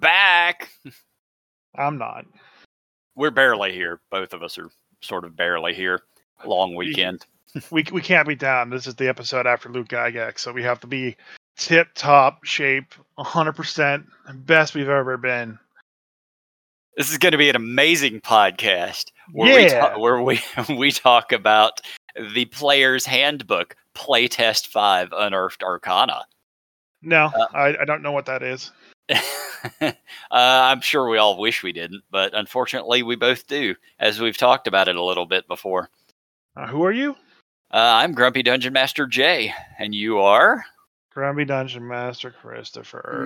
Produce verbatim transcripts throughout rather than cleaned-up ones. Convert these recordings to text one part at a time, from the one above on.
back. I'm not. We're barely here. Both of us are sort of barely here. Long weekend. We we can't be down. This is the episode after Luke Gygax, so we have to be tip top shape, one hundred percent, best we've ever been. This is going to be an amazing podcast Yeah. where we ta- where we we talk about the Player's Handbook, Playtest five, Unearthed Arcana. No, Uh, I, I don't know what that is. uh, I'm sure we all wish we didn't, but unfortunately we both do, as we've talked about it a little bit before. Uh, who are you? Uh, I'm Grumpy Dungeon Master Jay, and you are? Grumpy Dungeon Master Christopher.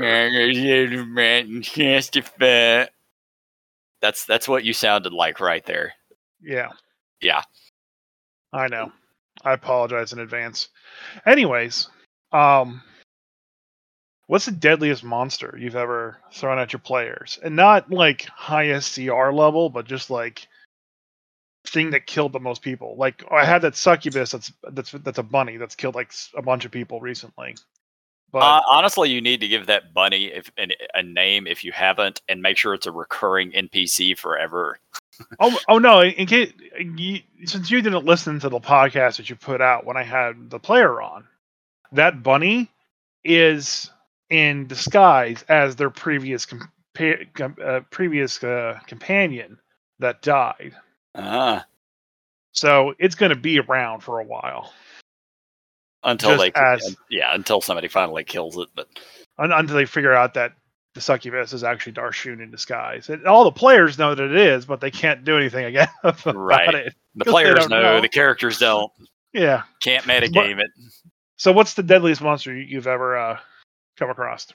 That's that's what you sounded like right there. Yeah. Yeah. I know. I apologize in advance. Anyways, um, what's the deadliest monster you've ever thrown at your players? And not like high S C R level, but just like thing that killed the most people. Like I had that succubus that's that's that's a bunny that's killed like a bunch of people recently. But uh, honestly, you need to give that bunny if, an, a name if you haven't, and make sure it's a recurring N P C forever. oh, oh no! In case you, since you didn't listen to the podcast that you put out when I had the player on, that bunny is in disguise as their previous compa- com- uh, previous uh, companion that died. Uh, So it's going to be around for a while. Until Just they, as, yeah, until somebody finally kills it. But un- until they figure out that the succubus is actually Darshun in disguise. And all the players know that it is, but they can't do anything again about right. it. The players know, know, the characters don't. Yeah. Can't metagame it. So what's the deadliest monster you've ever uh, come across?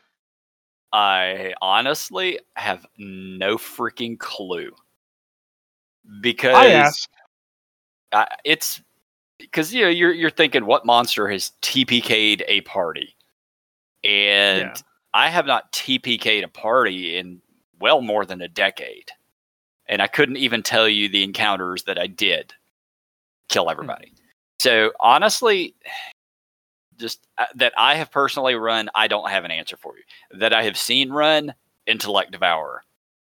I honestly have no freaking clue. Because I ask. Uh, it's because you know you're you're thinking what monster has T P K'd a party, and Yeah. I have not T P K'd a party in well more than a decade, and I couldn't even tell you the encounters that I did kill everybody. Hmm. So honestly, just uh, that I have personally run, I don't have an answer for you. That I have seen run, Intellect Devourer.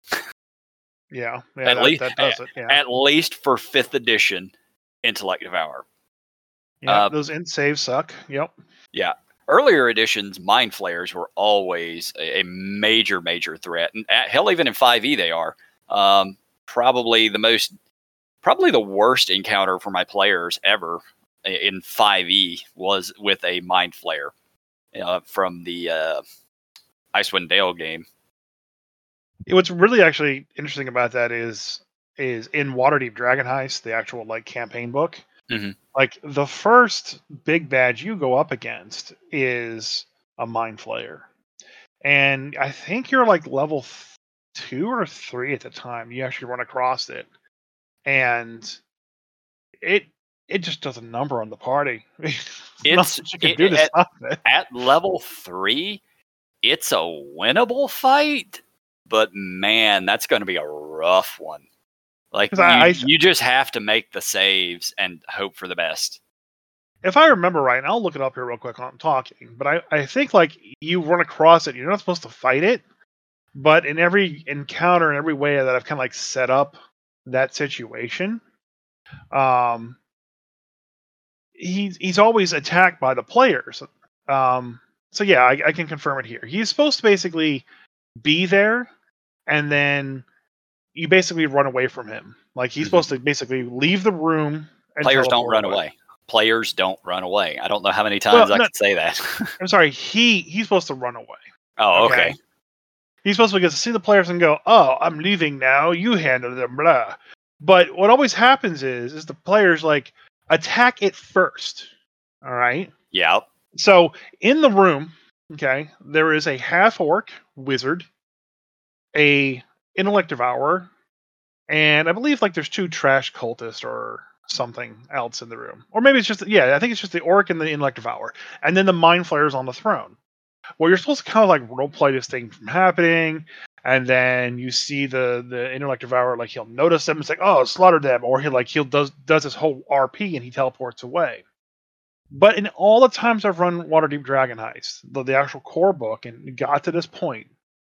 Yeah, yeah, at that, least that does it. Yeah. At least for fifth edition, Intellect Devourer. Yeah, uh, those int saves suck. Yep. Yeah. Earlier editions, Mind Flayers were always a, a major, major threat. And at, hell, even in five E they are. Um, probably the most, probably the worst encounter for my players ever in five E was with a Mind Flayer uh, from the uh, Icewind Dale game. What's really actually interesting about that is is in Waterdeep Dragon Heist, the actual like campaign book. Mm-hmm. Like the first big badge you go up against is a Mind Flayer, and I think you're like level th- two or three at the time. You actually run across it, and it it just does a number on the party. It's you can it, do to at, stop it. At level three, it's a winnable fight, but man, that's going to be a rough one. Like you, I, I, you just have to make the saves and hope for the best. If I remember right, and I'll look it up here real quick while I'm talking, but I, I think like you run across it, you're not supposed to fight it, but in every encounter, in every way that I've kind of like set up that situation, um, he's he's always attacked by the players. Um, so yeah, I, I can confirm it here. He's supposed to basically be there, and then you basically run away from him. Like he's mm-hmm. supposed to basically leave the room. And players don't run away. away. Players don't run away. I don't know how many times well, I no, could say that. I'm sorry. He he's supposed to run away. Oh, okay. okay. He's supposed to get to see the players and go, "Oh, I'm leaving now. You handle them." Blah. But what always happens is, is the players like attack it first. All right. Yeah. So in the room, okay, there is a half orc wizard, a intellect devourer, and I believe like there's two trash cultists or something else in the room. Or maybe it's just, yeah, I think it's just the orc and the intellect devourer. And then the mind flayer's on the throne. Well, you're supposed to kind of like role play this thing from happening, and then you see the the intellect devourer, like he'll notice them, it's like, oh, slaughter them, or he like he'll does does his whole R P and he teleports away. But in all the times I've run Waterdeep Dragon Heist, the, the actual core book, and got to this point,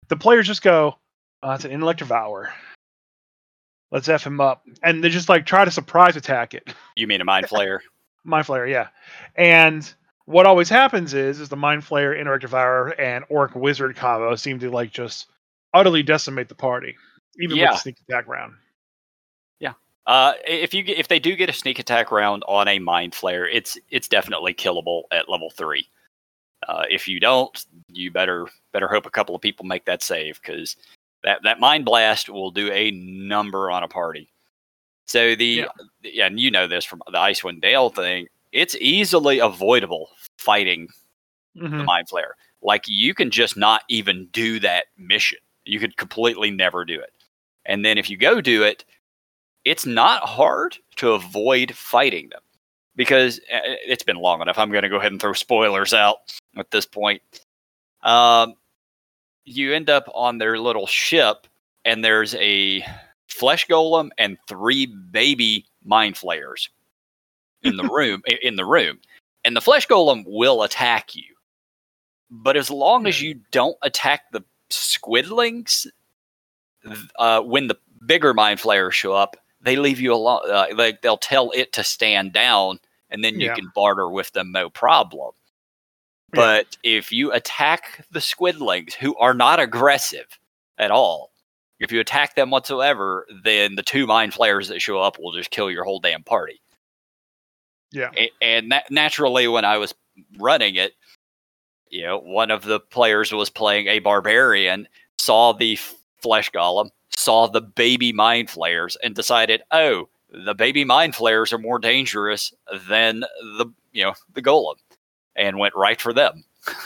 the players just go, oh, "It's an intellect devour. Let's F him up," and they just like try to surprise attack it. You mean a mind flayer? Mind Flayer, yeah. And what always happens is, is the Mind Flayer, Intellect Devourer, and Orc Wizard combo seem to like just utterly decimate the party, even with the Yeah, sneak attack round. yeah. Uh, if you get, if they do get a sneak attack round on a mind flayer, it's it's definitely killable at level three. Uh, if you don't, you better better hope a couple of people make that save, because that that mind blast will do a number on a party. So the Yeah. yeah, and you know this from the Icewind Dale thing. It's easily avoidable fighting the hmm mind flayer. Like, you can just not even do that mission. You could completely never do it. And then if you go do it, it's not hard to avoid fighting them, because uh, it's been long enough. I'm going to go ahead and throw spoilers out at this point. Um, you end up on their little ship, and there's a flesh golem and three baby mind flayers in the room. In the room, and the flesh golem will attack you, but as long as you don't attack the squidlings, uh, when the bigger mind flayers show up, they leave you alone. Uh, like, they'll tell it to stand down, and then you Yeah. can barter with them, no problem. Yeah. But if you attack the squidlings, who are not aggressive at all, if you attack them whatsoever, then the two mind flayers that show up will just kill your whole damn party. Yeah. A- And na- naturally, when I was running it, you know, one of the players was playing a barbarian, saw the f- flesh golem, saw the baby mind flayers, and decided, oh, the baby mind flayers are more dangerous than the you know the golem, and went right for them.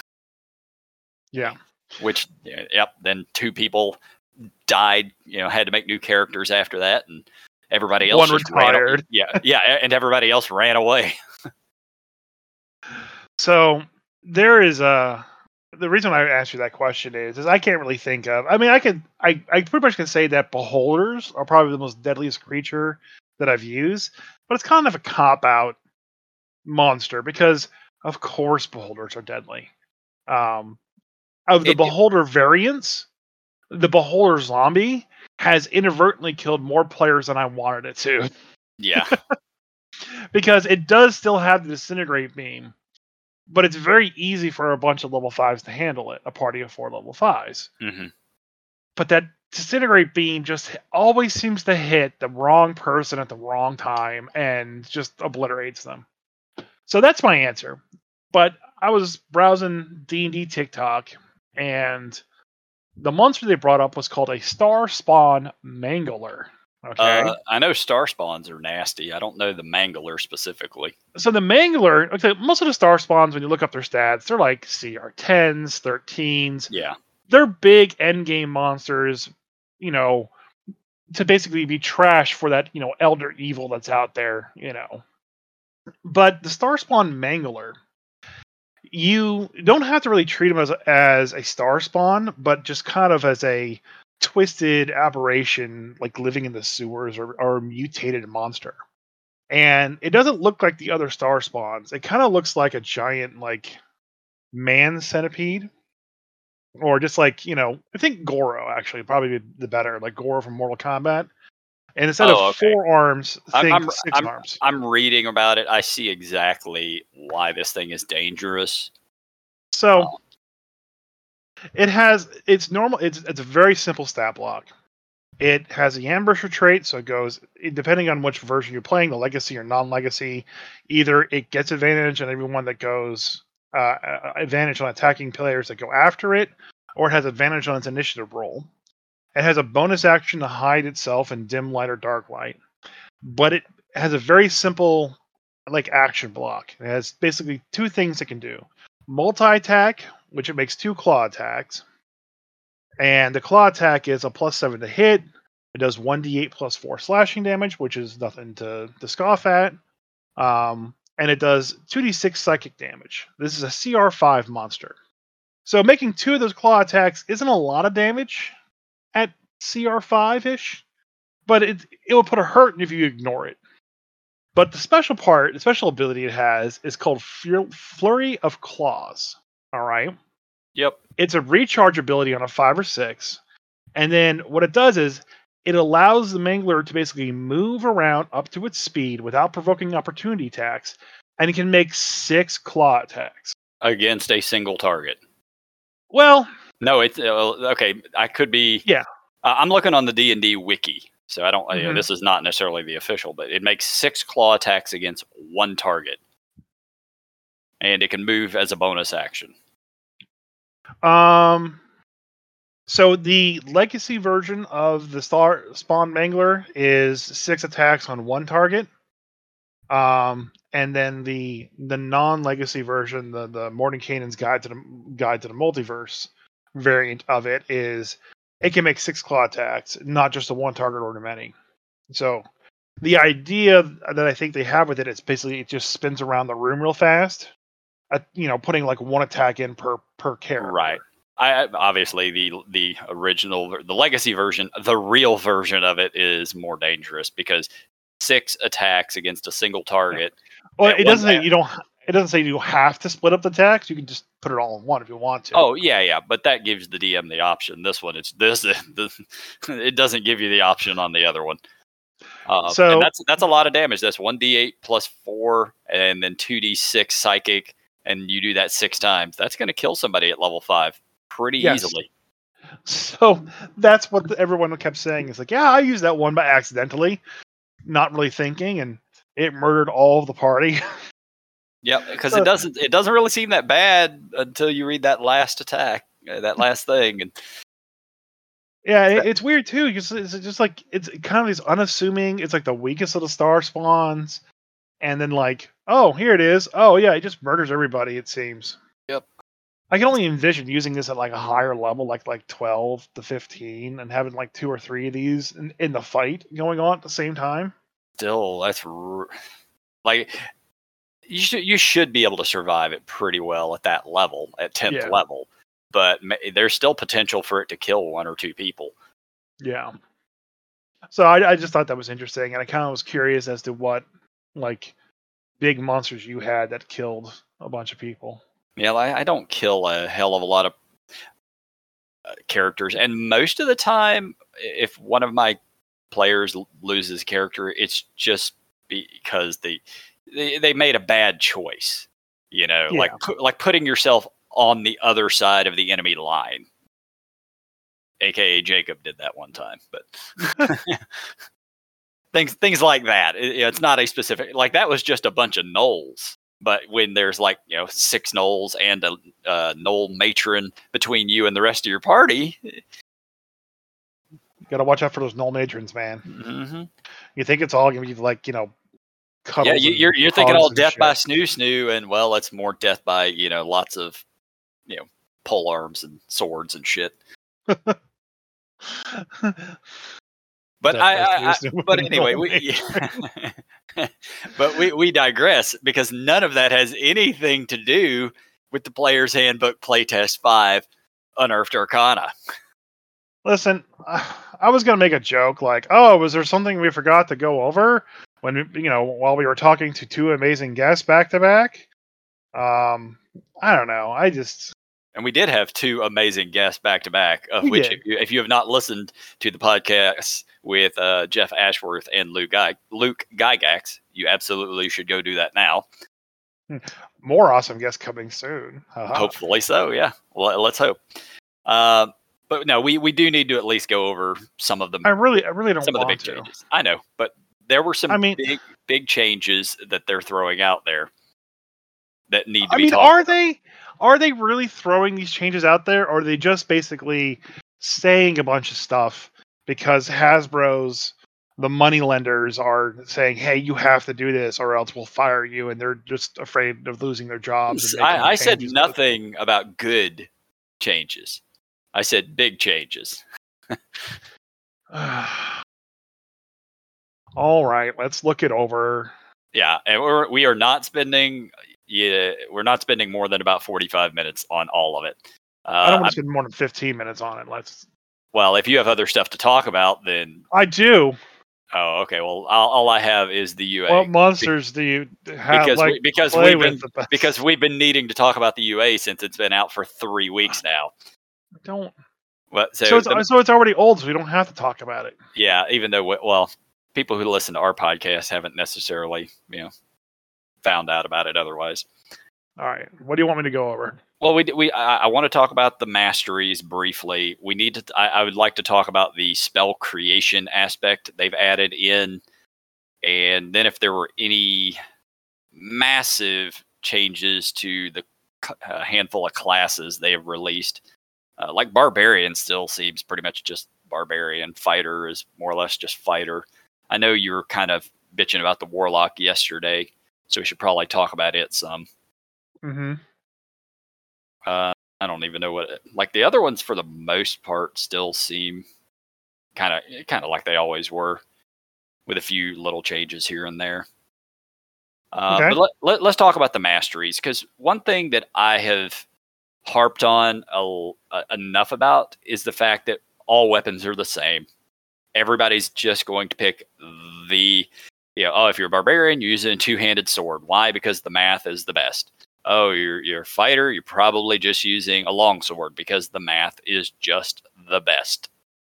Yeah. Which, yeah, yep, then two people died. You know, had to make new characters after that, and everybody else One just ran. retired. Yeah, yeah, and everybody else ran away. So there is a. The reason I asked you that question is, is I can't really think of. I mean, I could, I, I pretty much can say that beholders are probably the most deadliest creature that I've used, but it's kind of a cop out monster because, of course, beholders are deadly. Um, of the It, it beholder variants, the beholder zombie has inadvertently killed more players than I wanted it to, yeah, because it does still have the disintegrate beam, but it's very easy for a bunch of level fives to handle it, a party of four level fives. hmm But that disintegrate beam just always seems to hit the wrong person at the wrong time and just obliterates them. So that's my answer. But I was browsing D and D TikTok, and the monster they brought up was called a Star Spawn Mangler. Okay. Uh, I know star spawns are nasty. I don't know the mangler specifically. So the Mangler, okay, most of the Star Spawns, when you look up their stats, they're like C R tens, thirteens. Yeah, They're big end game monsters, you know, to basically be trash for that, you know, elder evil that's out there, you know. But the Starspawn Mangler, you don't have to really treat him as as a star spawn, but just kind of as a twisted aberration, like living in the sewers, or, or a mutated monster. And it doesn't look like the other star spawns. It kind of looks like a giant, like, man centipede, or just like, you know, I think Goro actually probably be the better, like Goro from Mortal Kombat. And instead of Oh, okay. four arms, I'm think I'm six I'm, arms. I'm reading about it. I see exactly why this thing is dangerous. So Oh. it has it's normal. It's it's a very simple stat block. It has a ambusher trait, so it goes depending on which version you're playing, the legacy or non-legacy. Either it gets advantage on everyone that goes uh, advantage on attacking players that go after it, or it has advantage on its initiative roll. It has a bonus action to hide itself in dim light or dark light, but it has a very simple like action block. It has basically two things it can do: multi-attack, which it makes two claw attacks, and the claw attack is a plus seven to hit. It does one d eight plus four slashing damage, which is nothing to, to scoff at. Um, and it does two d six psychic damage. This is a C R five monster. So making two of those claw attacks isn't a lot of damage at C R five ish, but it it will put a hurt if you ignore it. But the special part, the special ability it has, is called Flurry of Claws. All right. Yep. It's a recharge ability on a five or six. And then what it does is it allows the Mangler to basically move around up to its speed without provoking opportunity attacks. And it can make six claw attacks. Against a single target. Well, no, it's uh, okay. I could be. Yeah. Uh, I'm looking on the D and D wiki, so I don't. Mm-hmm. You know, this is not necessarily the official, but it makes six claw attacks against one target, and it can move as a bonus action. Um. So the legacy version of the Star Spawn Mangler is six attacks on one target. Um, and then the the non-legacy version, the the Mordenkainen's Guide to the Guide to the Multiverse variant of it is it can make six claw attacks, not just a one target or to many. So the idea that I think they have with it is basically it just spins around the room real fast. Uh, you know, putting like one attack in per per character. Right. I obviously the the original the legacy version, the real version of it is more dangerous because six attacks against a single target. Well, it doesn't say you don't. It doesn't say you have to split up the attacks. You can just put it all in one if you want to. Oh yeah, yeah, but that gives the D M the option. This one, it's this. this it doesn't give you the option on the other one. Uh, so and that's that's a lot of damage. That's one d eight plus four, and then two d six psychic, and you do that six times. That's going to kill somebody at level five pretty yes. easily. So that's what everyone kept saying. It's like, yeah, I used that one by accidentally, not really thinking, and it murdered all of the party. Yeah, because so, it doesn't it doesn't really seem that bad until you read that last attack, uh, that last thing, and yeah, it, it's weird too. Because it's just like it's kind of these unassuming. It's like the weakest of the star spawns, and then like, oh, here it is. Oh yeah, it just murders everybody. It seems. Yep. I can only envision using this at like a higher level, like like twelve to fifteen, and having like two or three of these in, in the fight going on at the same time. Still, that's r- like. You should you should be able to survive it pretty well at that level, at tenth yeah. level, but may, there's still potential for it to kill one or two people. Yeah. So I, I just thought that was interesting, and I kind of was curious as to what like big monsters you had that killed a bunch of people. Yeah, I, I don't kill a hell of a lot of uh, characters, and most of the time, if one of my players l- loses character, it's just because the They they made a bad choice, you know, yeah. like pu- like putting yourself on the other side of the enemy line. A K A Jacob did that one time, but things things like that. It, it's not a specific like that was just a bunch of gnolls. But when there's like you know six gnolls and a uh, gnoll matron between you and the rest of your party, you gotta watch out for those gnoll matrons, man. Mm-hmm. You think it's all gonna be like you know. Yeah, you, you're you're thinking all death shit. by snoo snoo, and well, it's more death by you know lots of you know pole arms and swords and shit. But I, I, I but anyway, we but we we digress because none of that has anything to do with the Player's Handbook Playtest Five Unearthed Arcana. Listen, I was gonna make a joke like, "Oh, was there something we forgot to go over?" When you know, while we were talking to two amazing guests back to back, um, I don't know. I just and we did have two amazing guests back to back. Of which, if you, if you have not listened to the podcast with uh, Jeff Ashworth and Luke Guy, Luke Gygax, you absolutely should go do that now. More awesome guests coming soon. Uh-huh. Hopefully so. Yeah. Well, let's hope. Uh, but no, we, we do need to at least go over some of them. I really, I really don't some want of the big to. changes. I know, but. There were some I mean, big, big changes that they're throwing out there that need to I be. mean, talked are about. they are they really throwing these changes out there, or are they just basically saying a bunch of stuff because Hasbro's the money lenders are saying, "Hey, you have to do this, or else we'll fire you," and they're just afraid of losing their jobs. And I, I said nothing about good changes. I said big changes. All right, let's look it over. Yeah, and we're we are not spending yeah we're not spending more than about forty-five minutes on all of it. Uh, I don't want to spend more than fifteen minutes on it. Let's. Well, if you have other stuff to talk about, then I do. Oh, okay. Well, all, all I have is the U A. What monsters do you have because like we, because play we've with been the best? because we've been needing to talk about the U A since it's been out for three weeks now. Don't. But So so it's the, so it's already old, so we don't have to talk about it. yeah, even though we- well, people who listen to our podcast haven't necessarily you know found out about it otherwise. All right. What do you want me to go over? Well, we we I, I want to talk about the masteries briefly. We need to. I, I would like to talk about the spell creation aspect they've added in, and then if there were any massive changes to the c- uh, handful of classes they have released. Uh, like Barbarian still seems pretty much just Barbarian. Fighter is more or less just Fighter. I know you were kind of bitching about the Warlock yesterday, so we should probably talk about it some. Mm-hmm. Uh, I don't even know what it, like the other ones for the most part still seem kind of kind of like they always were, with a few little changes here and there. Uh, Okay. but let, let, let's talk about the masteries, because one thing that I have harped on a, a, enough about is the fact that all weapons are the same. Everybody's just going to pick the, you know, oh, if you're a barbarian, you're using a two-handed sword. Why? Because the math is the best. Oh, you're you're a fighter, you're probably just using a longsword because the math is just the best.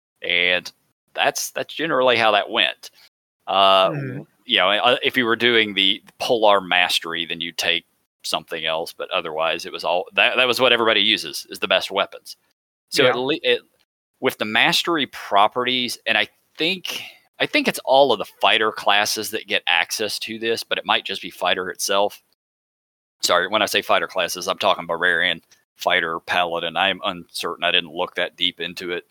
And that's that's generally how that went. Uh, Mhm. You know, uh, if you were doing the Polar Mastery, then you'd take something else. But otherwise, it was all that. That was what everybody uses is the best weapons. So Yeah. at le- it, with the mastery properties, and I think I think it's all of the fighter classes that get access to this, but it might just be fighter itself. Sorry, when I say fighter classes, I'm talking barbarian, fighter, paladin. I'm uncertain. I didn't look that deep into it.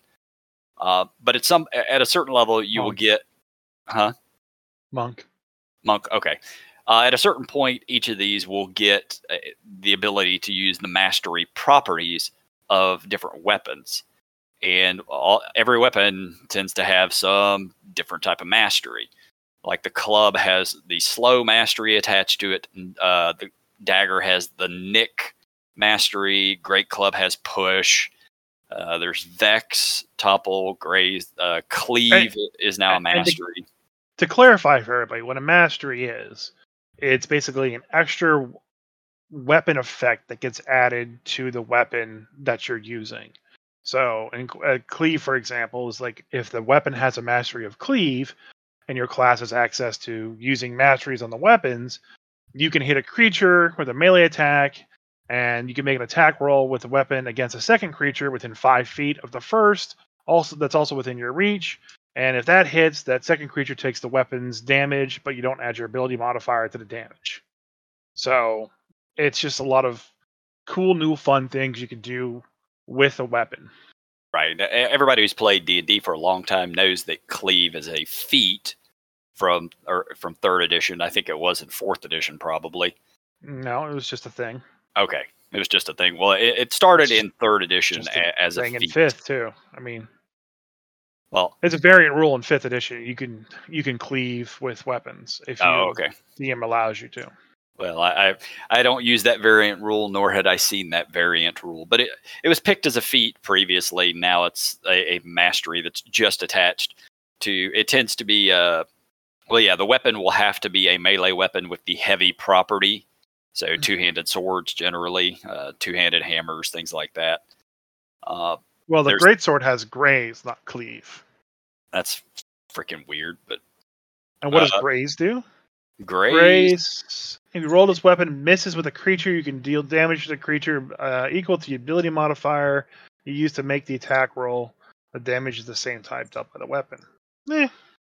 Uh, but at some at a certain level, you will Monk. get, huh? Monk. Monk. Okay. Uh, at a certain point, each of these will get uh, the ability to use the mastery properties of different weapons, and all, every weapon tends to have some different type of mastery. Like the club has the slow mastery attached to it. and, Uh, the dagger has the nick mastery. Great club has push. Uh, there's Vex, topple, graze, uh, And, cleave is now a and to, mastery. to clarify for everybody, what a mastery is, it's basically an extra weapon effect that gets added to the weapon that you're using. So, in uh, cleave, for example, is like if the weapon has a mastery of cleave, and your class has access to using masteries on the weapons, you can hit a creature with a melee attack, and you can make an attack roll with the weapon against a second creature within five feet of the first. Also, that's also within your reach. And if that hits, that second creature takes the weapon's damage, but you don't add your ability modifier to the damage. So it's just a lot of cool, new, fun things you can do with a weapon. Right. E- Everybody who's played D and D for a long time knows that cleave is a feat from or from third edition. I think it was in fourth edition, probably. No, it was just a thing. Okay, it was just a thing. Well, it, it started It's in third edition just a a, as a thing in feat. fifth too. I mean, Well, it's a variant rule in fifth edition. You can you can cleave with weapons if oh, you okay. D M allows you to. Well, I, I I don't use that variant rule, nor had I seen that variant rule. But it it was picked as a feat previously. Now it's a, a mastery that's just attached to. It tends to be uh well, yeah, the weapon will have to be a melee weapon with the heavy property. So two-handed swords generally, uh, two-handed hammers, things like that. Uh, Well, the there's greatsword has graze, not cleave. That's freaking weird, but And what does uh, graze do? Graze. Graze. If you roll this weapon misses with a creature, you can deal damage to the creature uh, equal to the ability modifier you use to make the attack roll. The damage is the same type dealt by the weapon. Eh, okay.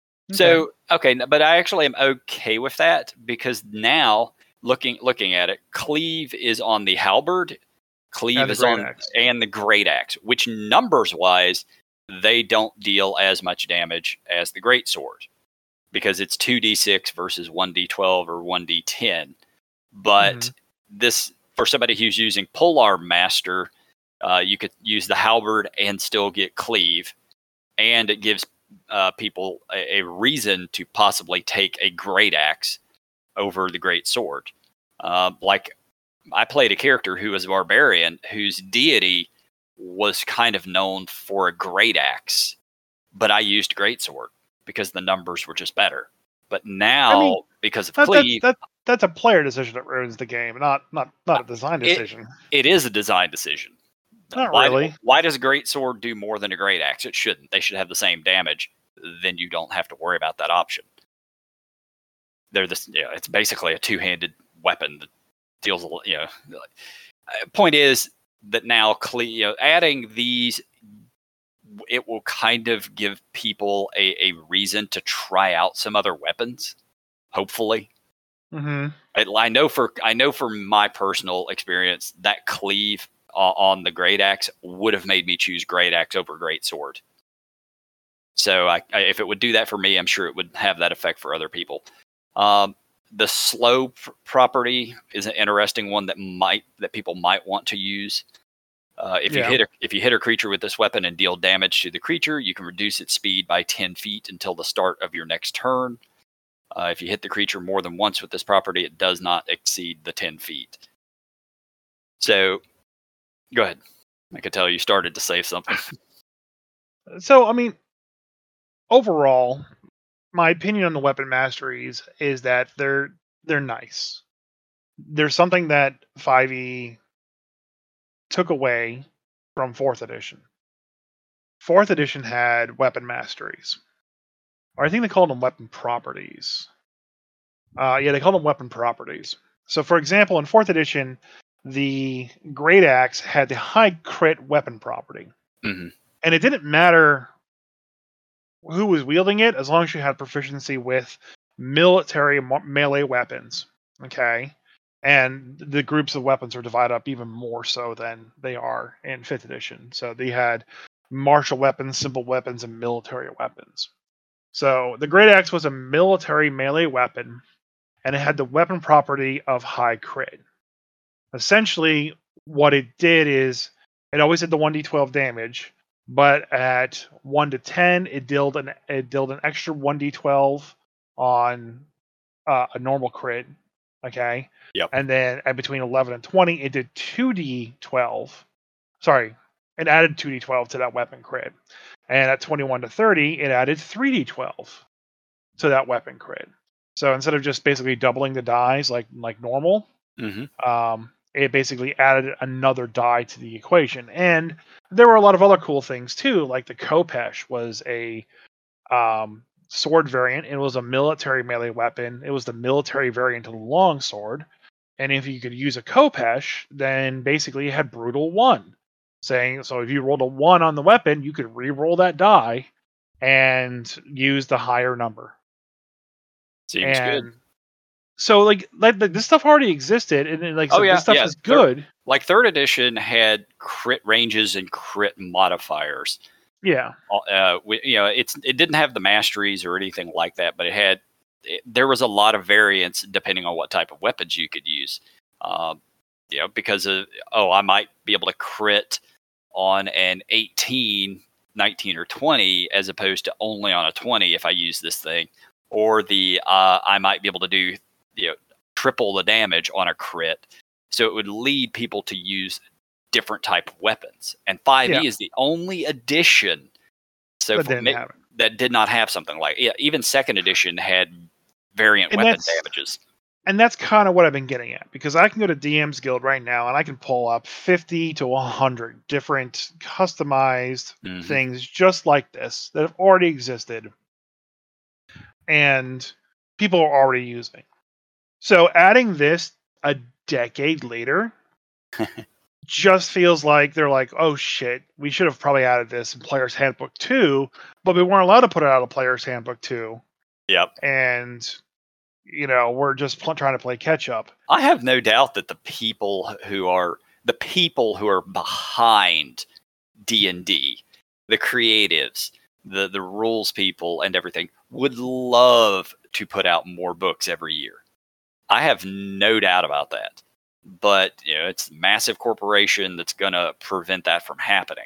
So okay, n- but I actually am okay with that because now looking looking at it, cleave is on the halberd, cleave And the is great on axe. and the great axe, which numbers wise they don't deal as much damage as the great sword because it's two d six versus one d twelve or one d ten. But Mhm. this for somebody who's using Polar Master, uh, you could use the halberd and still get cleave, and it gives uh, people a, a reason to possibly take a great axe over the great sword. Uh, like I played a character who was a barbarian whose deity was kind of known for a great axe, but I used great sword because the numbers were just better. But now, I mean, because of that, that's Cleave, that that's a player decision that ruins the game, not not not a design it, decision. it is a design decision. Not Why, really. why does a great sword do more than a great axe? It shouldn't. They should have the same damage. Then you don't have to worry about that option. They're this, yeah. It's basically a two-handed weapon that deals. You know, point is that now, you know, adding these, it will kind of give people a, a reason to try out some other weapons. Hopefully. Mm-hmm. I, I know for I know from my personal experience that cleave uh, on the great axe would have made me choose great axe over great sword. So I, I, if it would do that for me, I'm sure it would have that effect for other people. Um, the slow pr- property is an interesting one that might that people might want to use. Uh, if Yeah. you hit a, if you hit a creature with this weapon and deal damage to the creature, you can reduce its speed by ten feet until the start of your next turn. Uh, if you hit the creature more than once with this property, it does not exceed the ten feet. So, go ahead. I could tell you started to say something. So, I mean, overall, my opinion on the weapon masteries is that they're they're nice. There's something that five E took away from fourth edition. fourth edition had weapon masteries. Or I think they called them weapon properties. Uh, yeah, they called them weapon properties. So, for example, in fourth edition, the Great Axe had the high crit weapon property. Mm-hmm. And it didn't matter who was wielding it as long as you had proficiency with military melee weapons. Okay. And the groups of weapons are divided up even more so than they are in fifth edition. So they had martial weapons, simple weapons, and military weapons. So the Great Axe was a military melee weapon, and it had the weapon property of high crit. Essentially, what it did is it always had the one d twelve damage, but at one to ten, it dealt an it dealt an extra one d twelve on uh, a normal crit. Okay. Yep. And then at between eleven and twenty, it did two d twelve. Sorry, it added two d twelve to that weapon crit. And at twenty-one to thirty, it added three d twelve to that weapon crit. So instead of just basically doubling the dies like like normal, Mm-hmm. um, it basically added another die to the equation. And there were a lot of other cool things too, like the Khopesh was a um, sword variant. It was a military melee weapon. It was the military variant of the longsword. And if you could use a Khopesh, then basically you had brutal one. Saying so if you rolled a one on the weapon, you could re-roll that die and use the higher number. Seems and good. So like, like this stuff already existed, and then, like I Oh said, yeah, this stuff yeah. is good. Third, like third edition had crit ranges and crit modifiers. Yeah. Uh, we, you know, it's it didn't have the masteries or anything like that, but it had. It, there was a lot of variance depending on what type of weapons you could use. Um, you know, because of oh, I might be able to crit on an eighteen, nineteen, or twenty as opposed to only on a twenty if I use this thing, or the uh, I might be able to do you know triple the damage on a crit. So it would lead people to use different type of weapons. And five E Yeah. is the only edition so That for, didn't have it. that did not have something like yeah, even second edition had variant And weapon that's- damages. And that's kind of what I've been getting at, because I can go to D M's Guild right now and I can pull up fifty to one hundred different customized Mhm. things just like this that have already existed and people are already using. So adding this a decade later just feels like they're like, oh shit, we should have probably added this in Player's Handbook two, but we weren't allowed to put it out of Player's Handbook two. Yep. And, you know, we're just pl- trying to play catch up. I have no doubt that the people who are the people who are behind D and D, the creatives, the the rules people, and everything would love to put out more books every year. I have no doubt about that. But you know, it's a massive corporation that's going to prevent that from happening.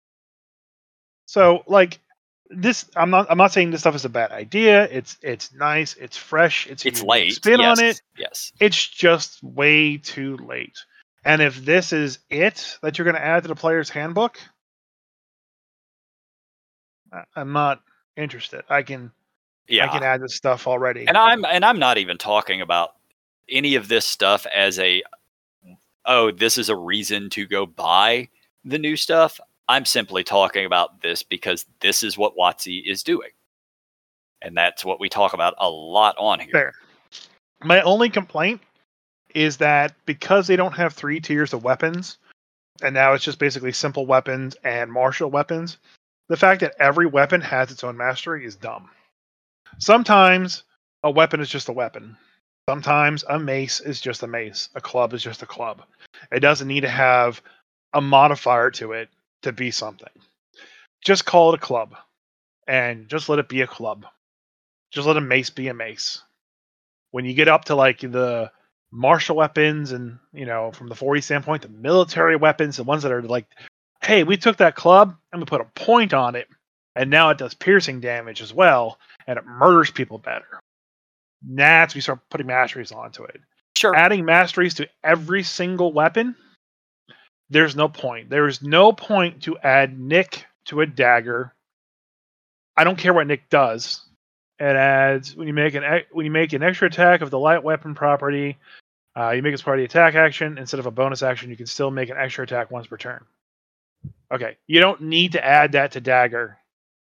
So, like, this, I'm not, I'm not saying this stuff is a bad idea. It's, it's nice. It's fresh. It's a It's unique late. spin yes. on it. Yes. It's just way too late. And if this is it that you're going to add to the Player's Handbook, I- I'm not interested. I can, Yeah. I can add this stuff already. And I'm and I'm not even talking about any of this stuff as a, oh, this is a reason to go buy the new stuff. I'm simply talking about this because this is what WotC is doing. And that's what we talk about a lot on here. Fair. My only complaint is that because they don't have three tiers of weapons, and now it's just basically simple weapons and martial weapons, the fact that every weapon has its own mastery is dumb. Sometimes a weapon is just a weapon. Sometimes a mace is just a mace. A club is just a club. It doesn't need to have a modifier to it to be something. Just call it a club. And just let it be a club. Just let a mace be a mace. When you get up to like the martial weapons and, you know, from the forty standpoint, the military weapons, the ones that are like, hey, we took that club and we put a point on it, and now it does piercing damage as well, and it murders people better. That's when we start putting masteries onto it. Sure. Adding masteries to every single weapon, there's no point. There is no point to add Nick to a dagger. I don't care what Nick does. It adds when you make an when you make an extra attack of the light weapon property, uh, you make it as part of the attack action instead of a bonus action. You can still make an extra attack once per turn. Okay, you don't need to add that to dagger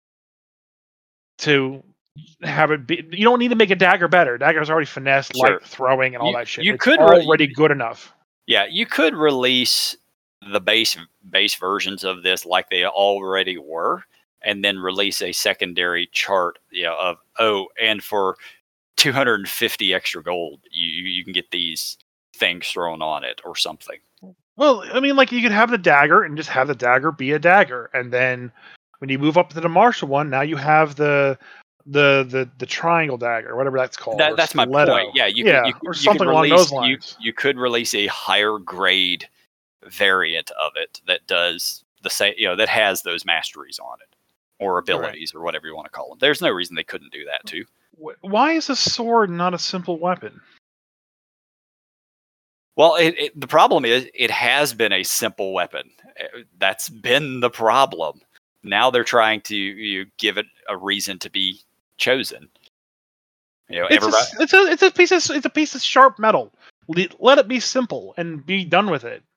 to have it be. You don't need to make a dagger better. Dagger's already finesse, Sure. light throwing, and all You- that shit. you It's could re- already good enough. Yeah, you could release the base base versions of this like they already were, and then release a secondary chart, you know, of oh, and for two hundred fifty extra gold, you you can get these things thrown on it or something. Well, I mean, like you could have the dagger and just have the dagger be a dagger, and then when you move up to the martial one, now you have the the the the triangle dagger, whatever that's called. That, or that's my stiletto. point. Yeah, you yeah, could, you, or you something could along release, those lines. You, you could release a higher grade variant of it that does the same, you know, that has those masteries on it or abilities or whatever you want to call them. There's no reason they couldn't do that too. Wh- Why is a sword not a simple weapon? Well, it, it, the problem is it has been a simple weapon. Uh, That's been the problem. Now they're trying to you, give it a reason to be chosen. You know, It's everybody. a, it's a it's a piece of it's a piece of sharp metal. Le- Let it be simple and be done with it.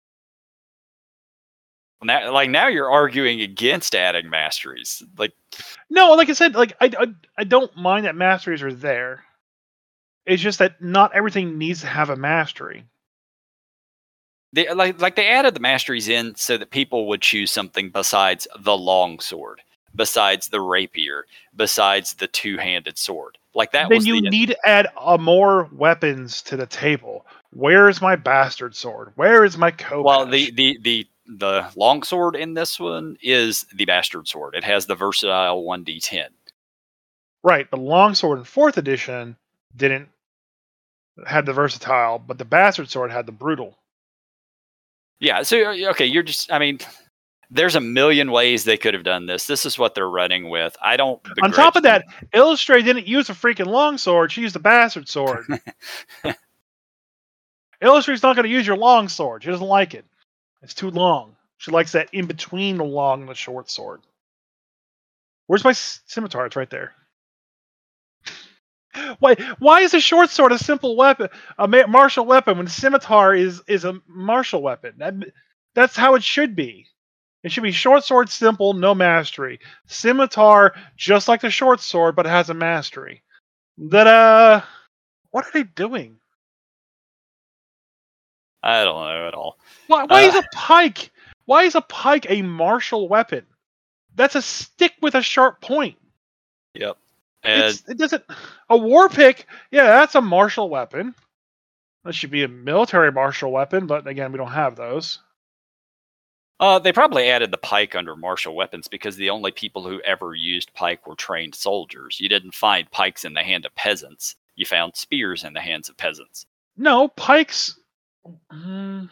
Now, like now, you're arguing against adding masteries. Like, No, like I said, like I, I I don't mind that masteries are there. It's just that not everything needs to have a mastery. they like like they added the masteries in so that people would choose something besides the long sword, besides the rapier, besides the two-handed sword. Like that then was you the need to add uh, more weapons to the table. Where is my bastard sword? Where is my Kopesh? well the the the the long sword in this one is the bastard sword. It has the versatile one d ten. Right, the longsword in fourth edition didn't had the versatile, but the bastard sword had the brutal. Yeah, so uh, okay, you're just I mean, there's a million ways they could have done this. This is what they're running with. I don't On top of begrudge that, Illustrated didn't use a freaking longsword; she used the bastard sword. Illustrated's not going to use your longsword. She doesn't like it. It's too long. She likes that in between the long and the short sword. Where's my s- scimitar? It's right there. Why? Why is a short sword a simple weapon, a ma- martial weapon, when the scimitar is is a martial weapon? That, that's how it should be. It should be short sword, simple, no mastery. Scimitar, just like the short sword, but it has a mastery. That uh, what are they doing? I don't know at all. Why? Why Uh, is a pike? Why is a pike a martial weapon? That's a stick with a sharp point. Yep. And It's, it doesn't. A war pick, yeah, that's a martial weapon. That should be a military martial weapon, but again, we don't have those. uh, they probably added the pike under martial weapons because the only people who ever used pike were trained soldiers. You didn't find pikes in the hand of peasants. You found spears in the hands of peasants. No, pikes. Mm,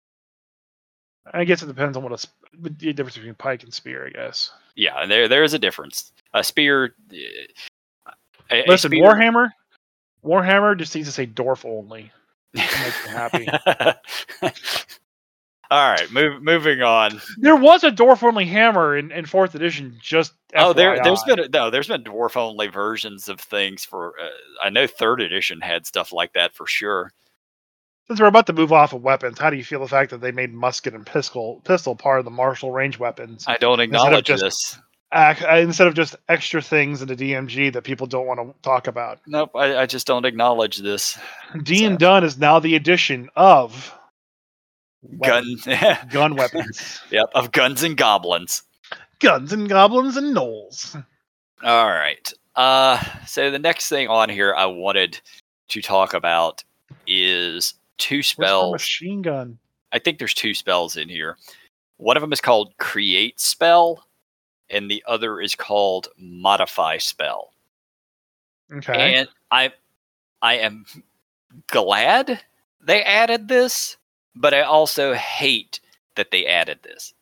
I guess it depends on what a sp- the difference between pike and spear. I guess. Yeah, and there there is a difference. A spear. uh, A, a Listen, spear- Warhammer. Warhammer just needs to say dwarf only. It makes me happy. All right, move, moving on. There was a dwarf-only hammer in, in fourth edition. Just oh, F Y I. there there's been no, there's been dwarf only versions of things for. Uh, I know third edition had stuff like that for sure. Since we're about to move off of weapons, how do you feel the fact that they made musket and pistol pistol part of the martial range weapons? I don't Instead of acknowledge just this. ac- uh, instead of just extra things in the D M G that people don't want to talk about. Nope, I, I just don't acknowledge this. D and So, Done is now the addition of gun, weapons- gun weapons, yep, of guns and goblins. guns and goblins and gnolls. All right. Uh, so the next thing on here I wanted to talk about is two Where's my spells. machine gun? I think there's two spells in here. One of them is called Create Spell, and the other is called Modify Spell. Okay. And I, I am glad they added this, but I also hate that they added this.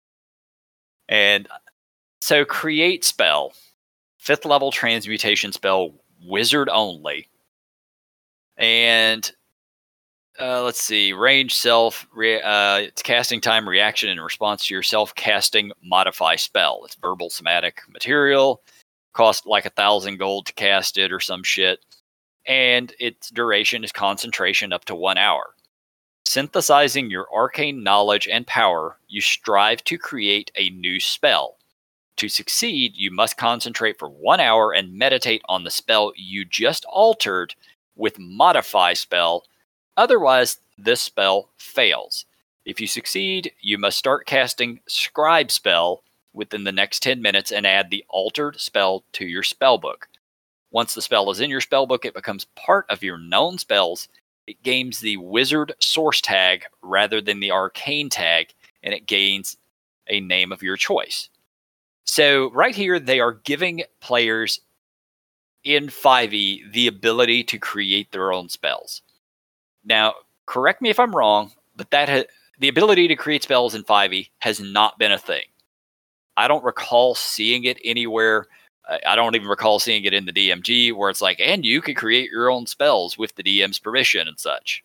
And so, Create Spell, fifth level transmutation spell, wizard only. And uh, let's see, range, self, re- uh, it's casting time, reaction, in response to your self-casting modify spell. It's verbal, somatic material, cost like a thousand gold to cast it or some shit. And its duration is concentration up to one hour. Synthesizing your arcane knowledge and power, you strive to create a new spell. To succeed, you must concentrate for one hour and meditate on the spell you just altered with Modify Spell. Otherwise, this spell fails. If you succeed, you must start casting Scribe Spell within the next ten minutes and add the altered spell to your spellbook. Once the spell is in your spellbook, it becomes part of your known spells. It gains the Wizard Source tag rather than the Arcane tag, and it gains a name of your choice. So right here, they are giving players in five E the ability to create their own spells. Now, correct me if I'm wrong, but that ha- the ability to create spells in five E has not been a thing. I don't recall seeing it anywhere. I don't even recall seeing it in the D M G where it's like, and you can create your own spells with the D M's permission and such.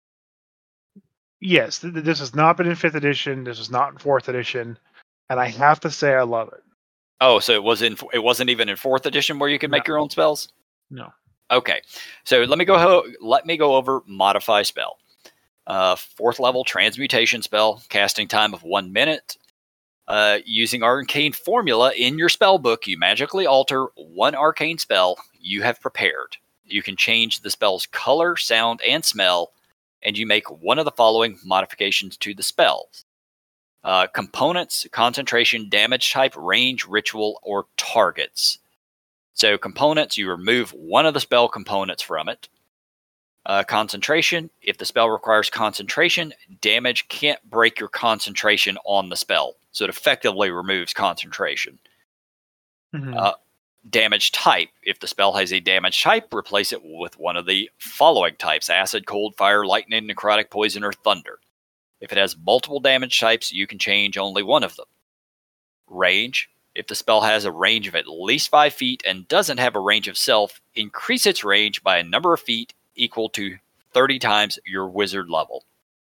Yes, th- th- this has not been in fifth edition. This is not in fourth edition, and I have to say I love it. Oh, so it was in it wasn't even in fourth edition where you could make No. your own spells? No. Okay. So let me go ho- let me go over Modify Spell. Uh, fourth level transmutation spell, casting time of one minute. Uh, using arcane formula in your spell book, you magically alter one arcane spell you have prepared. You can change the spell's color, sound, and smell, and you make one of the following modifications to the spells. Uh, components, concentration, damage type, range, ritual, or targets. So components, you remove one of the spell components from it. Uh, concentration, if the spell requires concentration, damage can't break your concentration on the spell. So it effectively removes concentration. Mhm. Uh, damage type, if the spell has a damage type, replace it with one of the following types: acid, cold, fire, lightning, necrotic, poison, or thunder. If it has multiple damage types, you can change only one of them. Range, if the spell has a range of at least five feet and doesn't have a range of self, increase its range by a number of feet equal to thirty times your wizard level.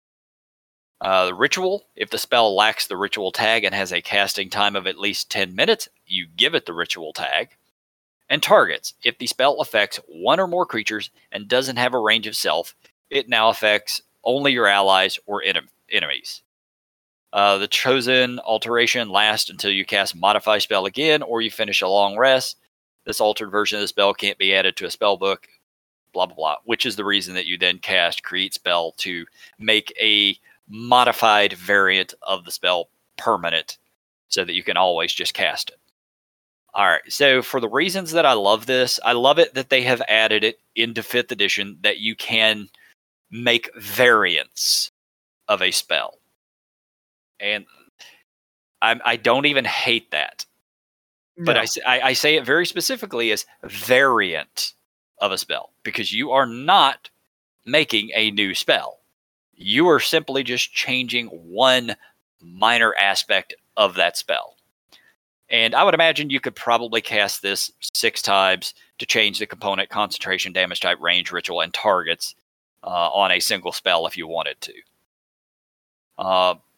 Uh, the ritual, if the spell lacks the ritual tag and has a casting time of at least ten minutes, you give it the ritual tag. And targets, if the spell affects one or more creatures and doesn't have a range of self, it now affects only your allies or enem- enemies. Uh, the chosen alteration lasts until you cast Modify Spell again or you finish a long rest. This altered version of the spell can't be added to a spell book, blah, blah, blah, which is the reason that you then cast Create Spell to make a modified variant of the spell permanent so that you can always just cast it. All right, so for the reasons that I love this, I love it that they have added it into fifth edition that you can make variants of a spell. And I, I don't even hate that. But No. I, I, I say it very specifically as variant of a spell because you are not making a new spell. You are simply just changing one minor aspect of that spell. And I would imagine you could probably cast this six times to change the component, concentration, damage type, range, ritual, and targets uh, on a single spell if you wanted to. Uh,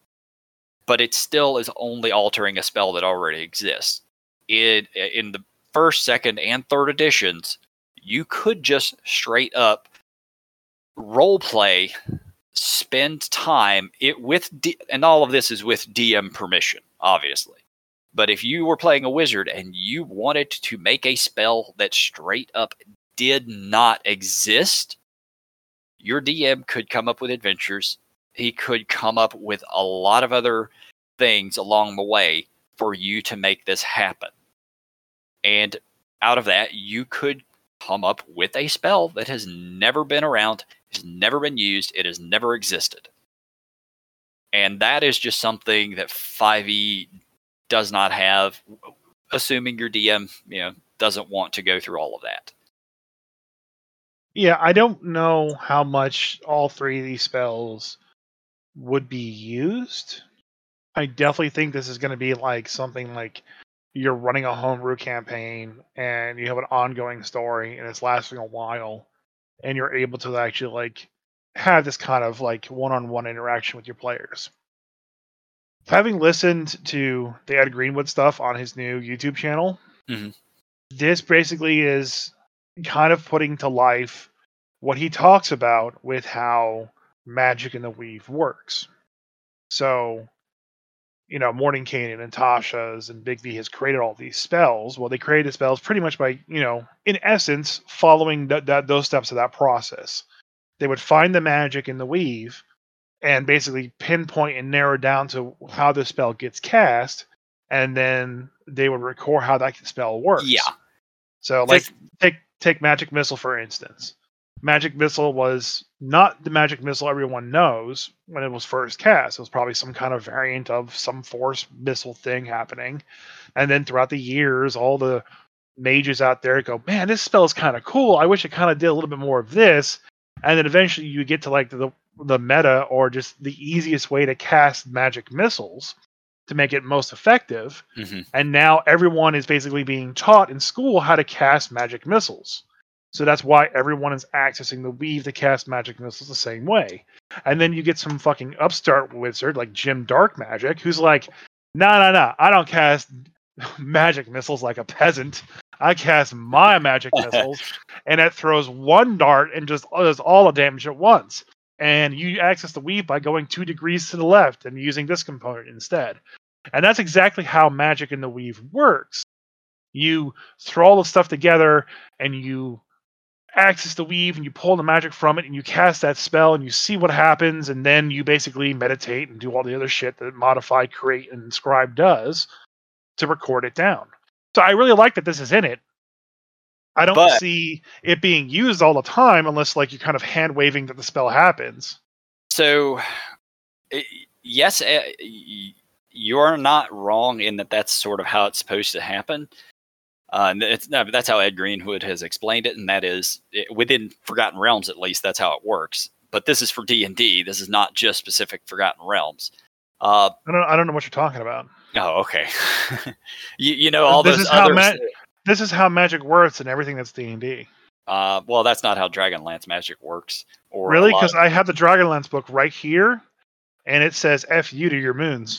but it still is only altering a spell that already exists. In, in the first, second, and third editions, you could just straight up role play, spend time it with, D, and all of this is with D M permission, obviously. But if you were playing a wizard and you wanted to make a spell that straight up did not exist, your D M could come up with adventures. He could come up with a lot of other things along the way for you to make this happen. And out of that, you could come up with a spell that has never been around, has never been used, it has never existed. And that is just something that five E does not have, assuming your D M, you know, doesn't want to go through all of that. Yeah, I don't know how much all three of these spells would be used. I definitely think this is going to be like something like you're running a homebrew campaign and you have an ongoing story and it's lasting a while and you're able to actually like have this kind of like one-on-one interaction with your players. Having listened to the Ed Greenwood stuff on his new YouTube channel, mm-hmm. this basically is kind of putting to life what he talks about with how Magic in the Weave works. So, you know, Mordenkainen and Tasha's and Big V has created all these spells. Well, they created spells pretty much by, you know, in essence, following th- that those steps of that process. They would find the magic in the weave and basically pinpoint and narrow down to how the spell gets cast, and then they would record how that spell works. Yeah. So, like, take take Magic Missile, for instance. Magic Missile was not the Magic Missile everyone knows when it was first cast. It was probably some kind of variant of some Force Missile thing happening. And then throughout the years, all the mages out there go, man, this spell is kind of cool. I wish it kind of did a little bit more of this. And then eventually you get to like the, the meta or just the easiest way to cast Magic Missiles to make it most effective. Mm-hmm. And now everyone is basically being taught in school how to cast Magic Missiles. So that's why everyone is accessing the weave to cast Magic Missiles the same way. And then you get some fucking upstart wizard like Jim Dark Magic, who's like, no, no, no, I don't cast Magic Missiles like a peasant. I cast my Magic Missiles, and it throws one dart and just does all the damage at once. And you access the weave by going two degrees to the left and using this component instead. And that's exactly how Magic in the Weave works. You throw all the stuff together, and you access the weave and you pull the magic from it and you cast that spell and you see what happens, and then you basically meditate and do all the other shit that Modify, Create, and Inscribe does to record it down. So I really like that this is in it. I don't But, see it being used all the time unless like you're kind of hand waving that the spell happens. So, yes, you're not wrong in that that's sort of how it's supposed to happen. Uh, and it's, no, that's how Ed Greenwood has explained it, and that is it, within Forgotten Realms, at least that's how it works. But this is for D and D. This is not just specific Forgotten Realms. Uh, I don't. I don't know what you're talking about. Oh, okay. you, you know all this those is how others. ma- this is how magic works and everything that's D and D. Uh, well, that's not how Dragonlance magic works. Or really, because I have the Dragonlance book right here, and it says "F you to your moons."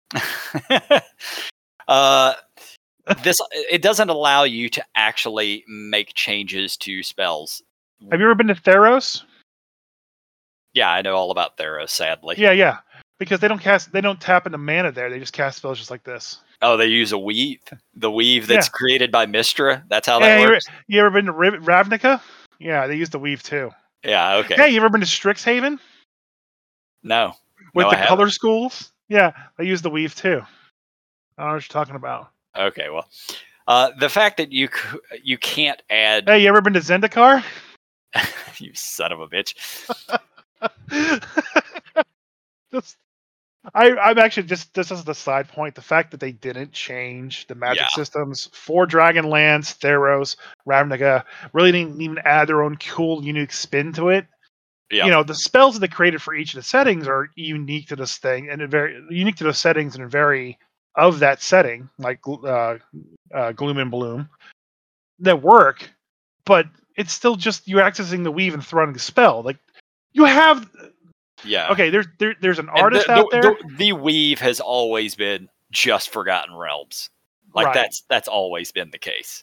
uh. This it doesn't allow you to actually make changes to spells. Have you ever been to Theros? Yeah, I know all about Theros, sadly. Yeah, yeah. Because they don't cast, they don't tap into mana there. They just cast spells just like this. Oh, they use a weave, the weave that's yeah. created by Mystra. That's how that yeah, works. You ever, you ever been to Rav- Ravnica? Yeah, they use the weave too. Yeah, okay. Hey, you ever been to Strixhaven? No. With no, the color schools? Yeah, they use the weave too. I don't know what you're talking about. Okay, well, uh, the fact that you you can't add. Hey, you ever been to Zendikar? You son of a bitch. just, I, I'm actually just this is the side point. The fact that they didn't change the magic yeah. systems for Dragonlance, Theros, Ravnica, really didn't even add their own cool, unique spin to it. Yeah. You know, the spells that they created for each of the settings are unique to this thing, and very unique to the settings and very of that setting, like uh, uh, Gloom and Bloom, that work, but it's still just you're accessing the weave and throwing the spell. Like you have Yeah. Okay, there's there, there's an And artist the, out the, there. the, the weave has always been just Forgotten Realms. Like Right. that's that's always been the case.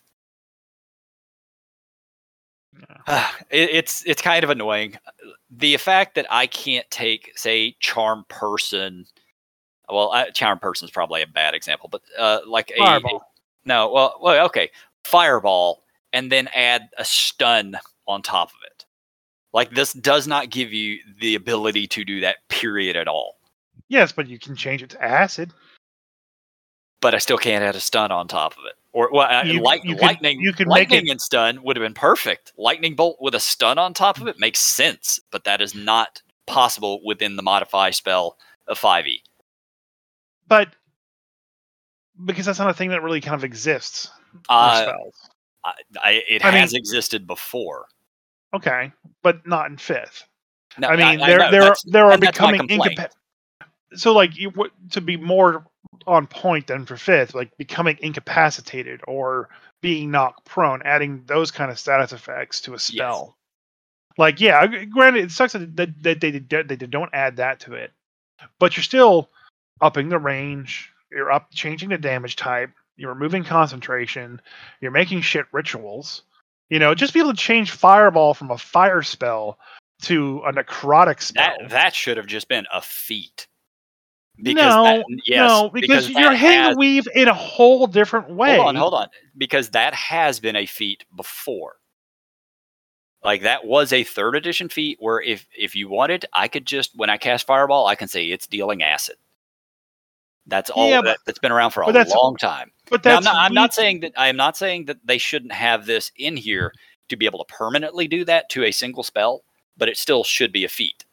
Yeah. it, it's it's kind of annoying. The fact that I can't take, say, Charm Person. Well, I, Charm Person is probably a bad example, but uh, like a, Fireball. a no, well, well, okay, Fireball, and then add a stun on top of it. Like this does not give you the ability to do that. Period at all. Yes, but you can change it to acid. But I still can't add a stun on top of it. Or well, uh, You, light, you lightning, could, you could lightning make it, and stun would have been perfect. Lightning bolt with a stun on top of it makes sense, but that is not possible within the modify spell of five E. but because that's not a thing that really kind of exists for Uh, spells. I, I, it I has mean- existed before. Okay, but not in fifth. No, I mean, I there know, there that's- there are and that's my becoming complaint. incapacitated. So, like, you w- to be more on point than for fifth, like becoming incapacitated or being knocked prone, adding those kind of status effects to a spell. Like, yeah, g- granted, it sucks that, that, that they did, they did- don't add that to it, but you're still upping the range. You're up, changing the damage type. You're removing concentration. You're making shit rituals. You know, just be able to change Fireball from a fire spell to a necrotic spell. That that should have just been a feat. no, that, yes, no, because, because you're that hitting has, the weave in a whole different way. Hold on, hold on. Because that has been a feat before. Like that was a third edition feat where if if you wanted, I could just when I cast Fireball, I can say it's dealing acid. That's all. Yeah, that, but- that's been around for a but that's- long time. But Now, I'm that's not. I'm not weak- saying that. I am not saying that they shouldn't have this in here to be able to permanently do that to a single spell, but it still should be a feat.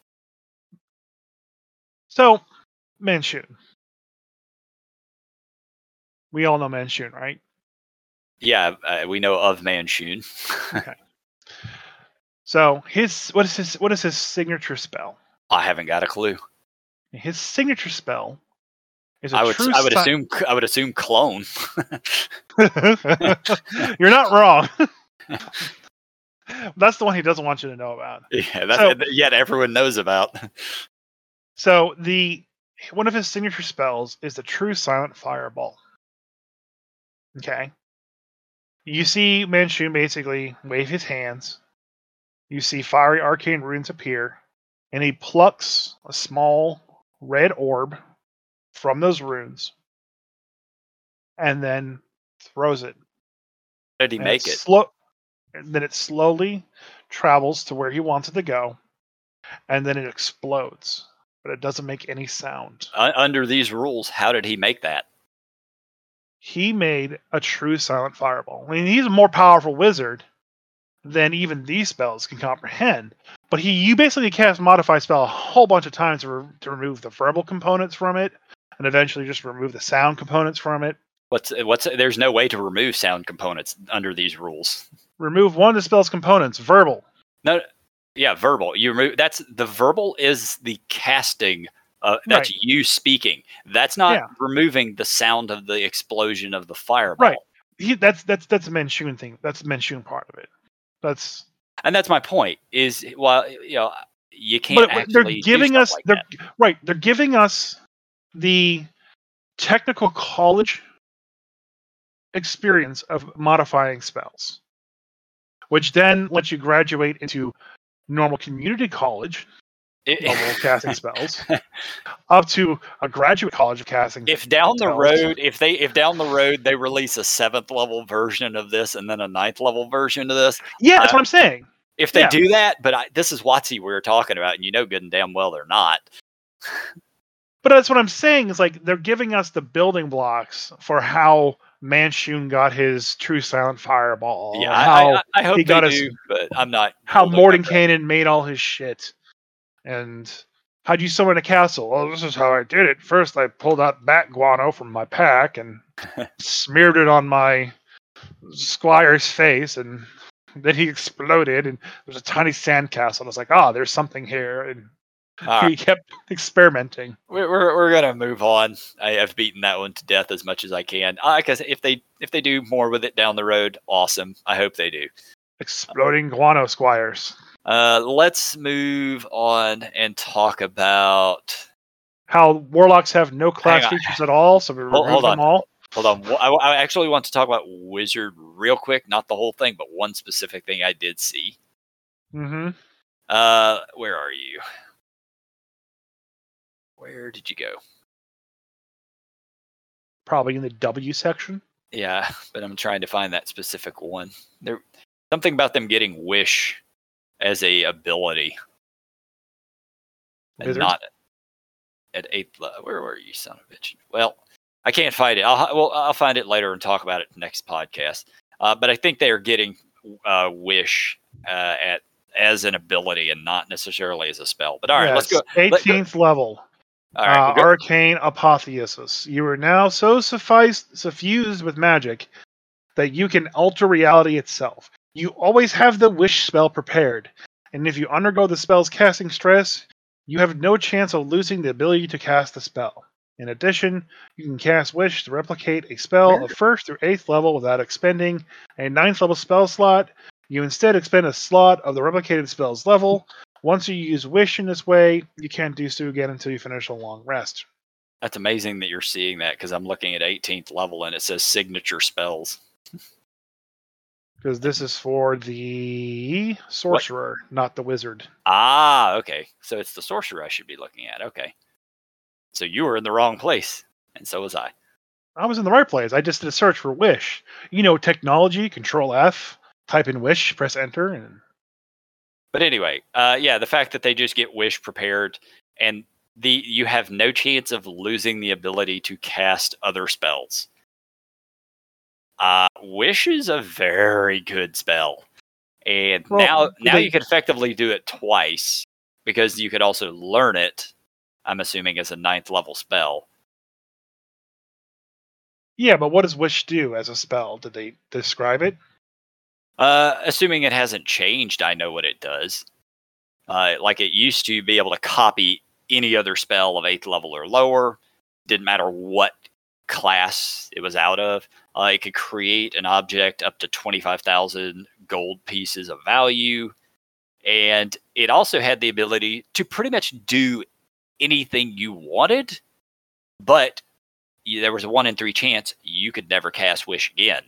So, Manchun. We all know Manchun, right? Yeah, uh, we know of Manchun. So his what is his what is his signature spell? I haven't got a clue. His signature spell is a I would. true I would si- assume. I would assume clone. You're not wrong. That's the one he doesn't want you to know about. Yeah, that's So- yet everyone knows about. So the one of his signature spells is the True Silent Fireball. Okay. You see Manchun basically wave his hands. You see fiery arcane runes appear, and he plucks a small red orb from those runes, and then throws it. How did he And make it? Slow, and then it slowly travels to where he wants it to go, and then it explodes, but it doesn't make any sound. Uh, under these rules, how did he make that? He made a true silent fireball. I mean, he's a more powerful wizard than even these spells can comprehend. But he, you basically cast modify spell a whole bunch of times to, re- to remove the verbal components from it, and eventually just remove the sound components from it. What's what's? There's no way to remove sound components under these rules. Remove one of the spell's components, verbal. No, yeah, verbal. You remove that's the verbal is the casting. Uh, that's Right. you speaking. That's not Yeah. removing the sound of the explosion of the fireball. Right. He, that's that's that's a Manchun thing. That's the Manchun part of it. That's And that's my point. Is well, you know, you can't but actually. they're do giving stuff us like they're that. right. They're giving us the technical college experience of modifying spells, which then lets you graduate into normal community college It- level of casting spells, up to a graduate college of casting. if down the spells. road, if they if down the road they release a seventh level version of this and then a ninth level version of this, yeah, that's uh, what I'm saying. if they Yeah. do that, but I, this is WotC we were talking about, and you know good and damn well they're not. But that's what I'm saying is like they're giving us the building blocks for how Manchun got his true silent fireball. Yeah, or I, how I, I hope he they got us- do, but I'm not. how holding my breath. Mordenkainen made all his shit. And how'd you summon a castle? Well, this is how I did it. First, I pulled out bat guano from my pack and smeared it on my squire's face, and then he exploded, and there's a tiny sandcastle. And I was like, oh, there's something here. And All he right, kept experimenting. we're, we're we're gonna move on. I have beaten that one to death as much as I can. I guess if they if they do more with it down the road, awesome. I hope they do. Exploding guano squires. Uh, let's move on and talk about. How warlocks have no class Hang on. features at all, so we Hold, remove hold them on. all. Hold on. Wh- I, I actually want to talk about wizard real quick, not the whole thing, but one specific thing I did see. Mm-hmm. Uh, where are you? Where did you go? Probably in the W section. Yeah, but I'm trying to find that specific one. There, something about them getting wish as a ability, and Wizards. not at eighth level. Where were you, son of a bitch? Well, I can't find it. I'll well, I'll find it later and talk about it next podcast. Uh, but I think they are getting uh, wish uh, at as an ability and not necessarily as a spell. But all right, let's go. Let, go. eighteenth level. All right, uh, we'll go. Arcane Apotheosis. You are now so suffice, suffused with magic that you can alter reality itself. You always have the wish spell prepared, and if you undergo the spell's casting stress, you have no chance of losing the ability to cast the spell. In addition, you can cast Wish to replicate a spell Where? of first through eighth level without expending a ninth level spell slot. You instead expend a slot of the replicated spell's level. Once you use Wish in this way, you can't do so again until you finish a long rest. That's amazing that you're seeing that because I'm looking at eighteenth level and it says signature spells. Because this is for the sorcerer, what? Not the wizard. Ah, okay. So it's the sorcerer I should be looking at. Okay. So you were in the wrong place, and so was I. I was in the right place. I just did a search for Wish. You know, technology, Control F, type in Wish, press Enter, and. But anyway, uh, yeah, the fact that they just get Wish prepared, and the you have no chance of losing the ability to cast other spells. Uh, Wish is a very good spell, and well, now now they, you can effectively do it twice because you could also learn it. I'm assuming as a ninth level spell. Yeah, but what does Wish do as a spell? Did they describe it? Uh, assuming it hasn't changed, I know what it does. Uh, like it used to be able to copy any other spell of eighth level or lower. Didn't matter what class it was out of. Uh, it could create an object up to twenty-five thousand gold pieces of value. And it also had the ability to pretty much do anything you wanted, but there was a one in three chance you could never cast Wish again.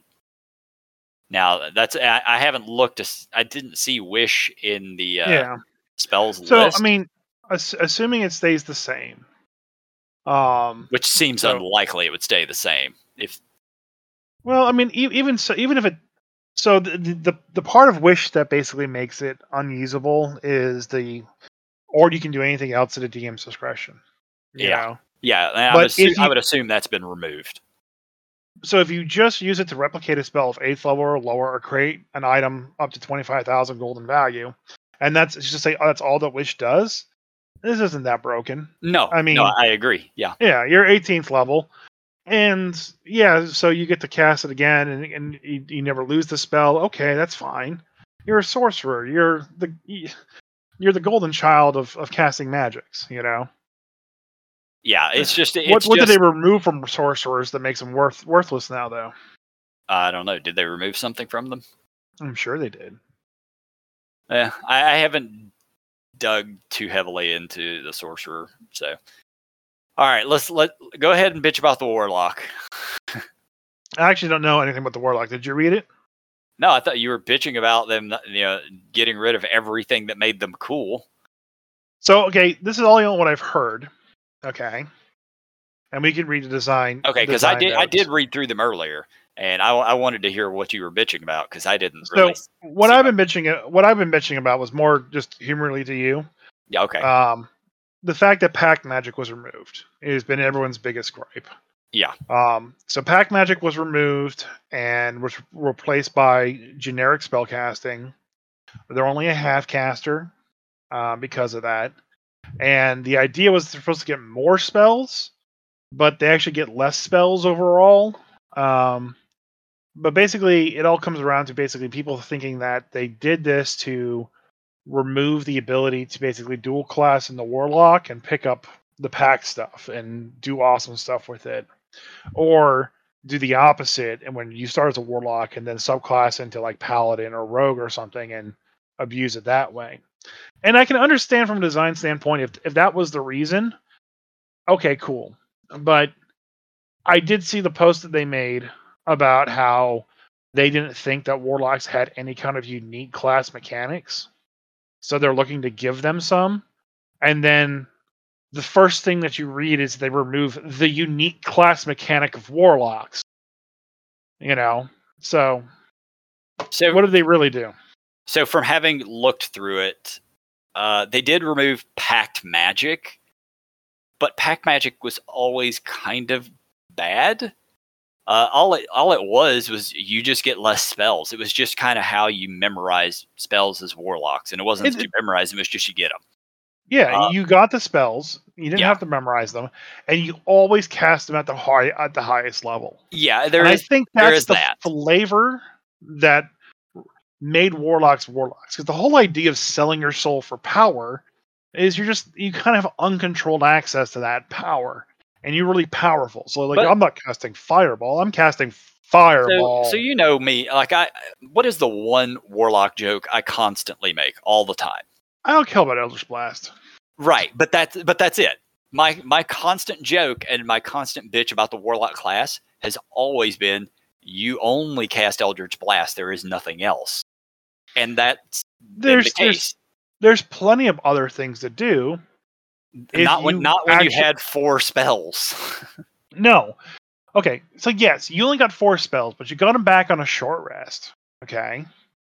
Now, that's I, I haven't looked. To, I didn't see Wish in the uh, yeah. spells so, list. So, I mean, ass- assuming it stays the same. Um, Which seems so, unlikely it would stay the same. If Well, I mean, e- even so, even if it... So, the, the, the part of Wish that basically makes it unusable is the... Or you can do anything else at a D M's discretion. You yeah. know? Yeah, I, but assume, you, I would assume that's been removed. So if you just use it to replicate a spell of eighth level or lower, or create an item up to twenty-five thousand gold in value, and that's just say oh, that's all that Wish does, this isn't that broken. No, I mean, no, I agree. Yeah, yeah, you're eighteenth level, and yeah, so you get to cast it again, and, and you, you never lose the spell. Okay, that's fine. You're a sorcerer. You're the you're the golden child of, of casting magics. You know. Yeah, it's just it's what what just, did they remove from sorcerers that makes them worth worthless now, though? I don't know. Did they remove something from them? I'm sure they did. Yeah, I, I haven't dug too heavily into the sorcerer, so. All right, let's let go ahead and bitch about the warlock. I actually don't know anything about the warlock. Did you read it? No, I thought you were bitching about them, you know, getting rid of everything that made them cool. So, okay, this is all what I've heard. Okay, and we can read the design. Okay, because I did notes. I did read through them earlier, and I, I wanted to hear what you were bitching about because I didn't really. So what I've been bitching what I've been bitching about was more just humorously to you. Yeah. Okay. Um, the fact that pack magic was removed has been everyone's biggest gripe. Yeah. Um, so pack magic was removed and was replaced by generic spellcasting. They're only a half caster uh, because of that. And the idea was they're supposed to get more spells, but they actually get less spells overall. Um, but basically, it all comes around to basically people thinking that they did this to remove the ability to basically dual class in the warlock and pick up the pack stuff and do awesome stuff with it. Or do the opposite, and when you start as a warlock and then subclass into like paladin or rogue or something and abuse it that way. And I can understand from a design standpoint if if that was the reason. Okay, cool. But I did see the post that they made about how they didn't think that warlocks had any kind of unique class mechanics, so they're looking to give them some. And then the first thing that you read is they remove the unique class mechanic of warlocks. You know, so So what did they really do? So from having looked through it, uh, they did remove Pact Magic, but Pact Magic was always kind of bad. Uh, all it all it was was you just get less spells. It was just kind of how you memorize spells as warlocks, and it wasn't It, that you memorize them; it was just you get them. yeah, Uh, you got the spells. You didn't yeah, have to memorize them, and you always cast them at the high at the highest level. yeah. There And I is think there that's is the that. flavor that made warlocks warlocks. Because the whole idea of selling your soul for power is you're just you kind of have uncontrolled access to that power, and you're really powerful. So like, But I'm not casting fireball. I'm casting so so fireball. you know me, like I. What is the one warlock joke I constantly make all the time? I don't care about Eldritch Blast. Right, but that's but that's it. My my constant joke and my constant bitch about the warlock class has always been you only cast Eldritch Blast. There is nothing else, and that's been the There's there's case. there's plenty of other things to do. If Not when you not when you actually had four spells. no, okay, so yes, you only got four spells, but you got them back on a short rest. Okay,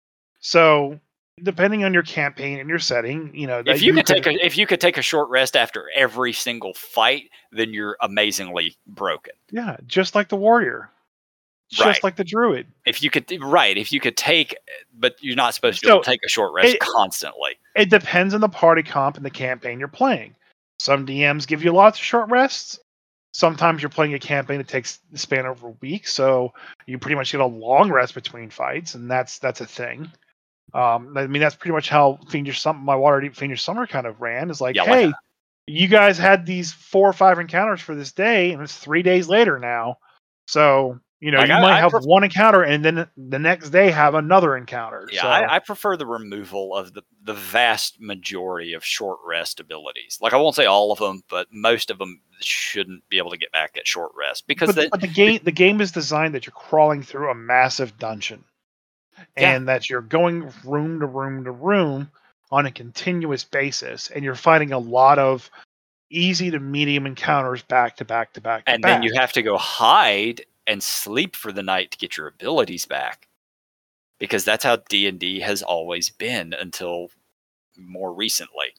so depending on your campaign and your setting, you know that if you, you could could, take a if you could take a short rest after every single fight, then you're amazingly broken. yeah, just like the warrior, just Right. like the druid. If you could right, if you could take, but you're not supposed to be So able to take a short rest it, constantly. it depends on the party comp and the campaign you're playing. Some D Ms give you lots of short rests. Sometimes you're playing a campaign that takes the span over a week, so you pretty much get a long rest between fights, and that's that's a thing. Um, I mean, that's pretty much how Fiendish Summer, my Waterdeep Fiendish Summer kind of ran. Is like, Yeah, like hey, you guys had these four or five encounters for this day, and it's three days later now. So, you know, Like you I, might I have pref- one encounter, and then the next day have another encounter. yeah, So, I, I prefer the removal of the, the vast majority of short rest abilities. Like I won't say all of them, but most of them shouldn't be able to get back at short rest because but then but the game the game is designed that you're crawling through a massive dungeon, yeah, and that you're going room to room to room on a continuous basis, and you're fighting a lot of easy to medium encounters back to back to back to and then back. you have to go hide and sleep for the night to get your abilities back because that's how D and D has always been until more recently.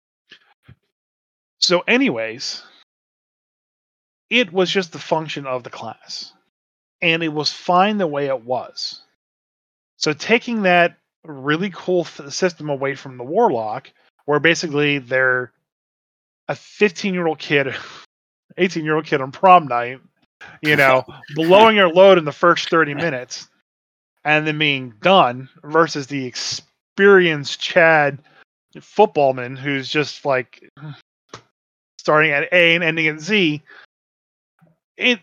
So, anyways, it was just the function of the class, and it was fine the way it was. So, taking that really cool f- system away from the warlock, where basically they're a fifteen year old kid, eighteen year old kid on prom night, you know, blowing your load in the first thirty minutes, and then being done, versus the experienced Chad footballman who's just like starting at A and ending at Z. It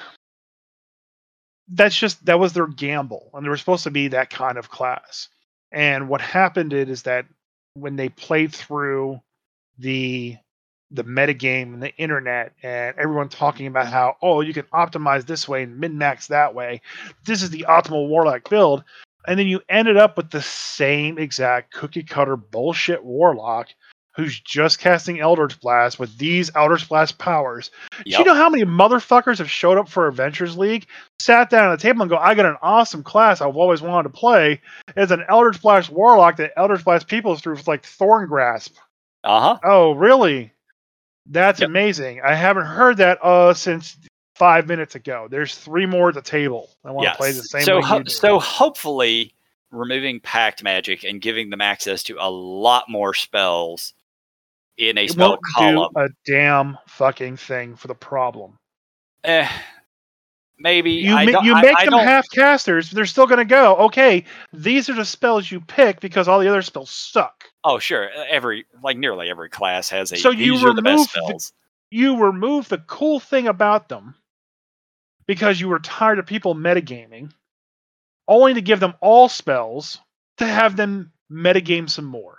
that's just that was their gamble, and they were supposed to be that kind of class. And what happened is that when they played through the the metagame and the internet and everyone talking about how, oh, you can optimize this way and min max that way, this is the optimal warlock build, and then you ended up with the same exact cookie cutter bullshit warlock who's just casting Eldritch Blast with these Eldritch Blast powers. Do you Yep. know how many motherfuckers have showed up for Adventures League, sat down at the table and go, I got an awesome class I've always wanted to play. It's an Eldritch Blast warlock that Eldritch Blast people through like Thorn Grasp. Uh huh. Oh, really? That's Yep. amazing. I haven't heard that uh since five minutes ago. There's three more at the table. I want to Yes. play the same so way ho- you do. so hopefully removing Pact Magic and giving them access to a lot more spells in a It spell won't column. do a damn fucking thing for the problem. Eh, maybe You I ma- don't. you I, make I them don't. half casters, they're still going to go, okay, these are the spells you pick because all the other spells suck. Oh, sure. Every like nearly every class has a. So you These are the best remove the, spells. you remove the cool thing about them because you were tired of people metagaming, only to give them all spells to have them metagame some more.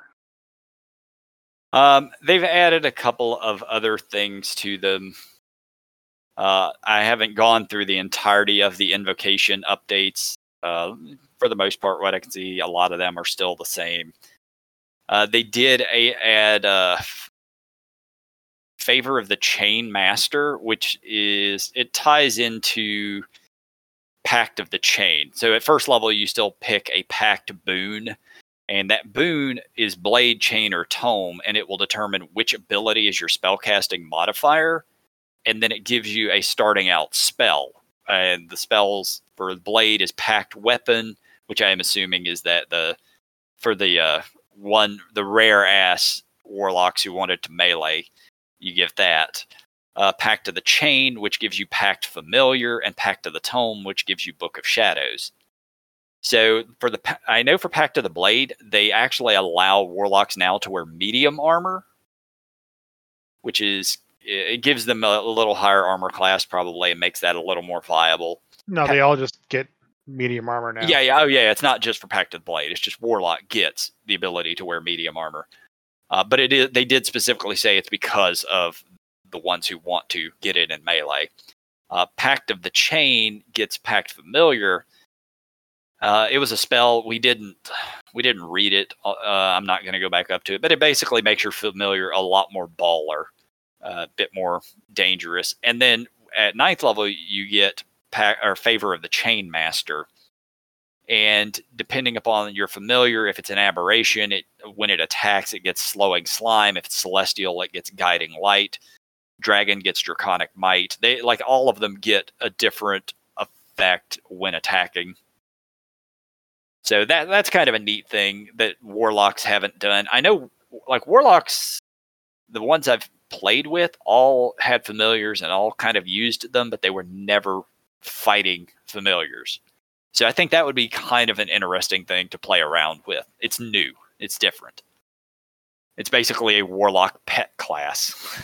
Um, they've added a couple of other things to them. Uh, I haven't gone through the entirety of the invocation updates. Uh, for the most part, what I can see, a lot of them are still the same. Uh, they did a, add uh, Favor of the Chain Master, which is, it ties into Pact of the Chain. So at first level, you still pick a Pact boon, and that boon is Blade, Chain, or Tome, and it will determine which ability is your spellcasting modifier, and then it gives you a starting out spell. And the spells for Blade is Pact Weapon, which I am assuming is that the for the uh, one the rare ass warlocks who wanted to melee, you give that. Uh, Pact of the Chain, which gives you Pact Familiar, and Pact of the Tome, which gives you Book of Shadows. So for the, I know for Pact of the Blade, they actually allow warlocks now to wear medium armor, which is, it gives them a little higher armor class probably and makes that a little more viable. No, they all just get medium armor now. Yeah, yeah, oh yeah. It's not just for Pact of the Blade. It's just warlock gets the ability to wear medium armor. Uh, but it is, they did specifically say it's because of the ones who want to get it in melee. Uh, Pact of the Chain gets Pact Familiar. Uh, it was a spell we didn't we didn't read it. Uh, I'm not going to go back up to it, but it basically makes your familiar a lot more baller, a uh, bit more dangerous. And then at ninth level, you get pack, or Favor of the Chain Master. And depending upon your familiar, if it's an aberration, it when it attacks, it gets Slowing Slime. If it's celestial, it gets Guiding Light. Dragon gets Draconic Might. They like all of them get a different effect when attacking. So that that's kind of a neat thing that warlocks haven't done. I know, like warlocks, the ones I've played with all had familiars and all kind of used them, but they were never fighting familiars. So I think that would be kind of an interesting thing to play around with. It's new. It's different. It's basically a warlock pet class.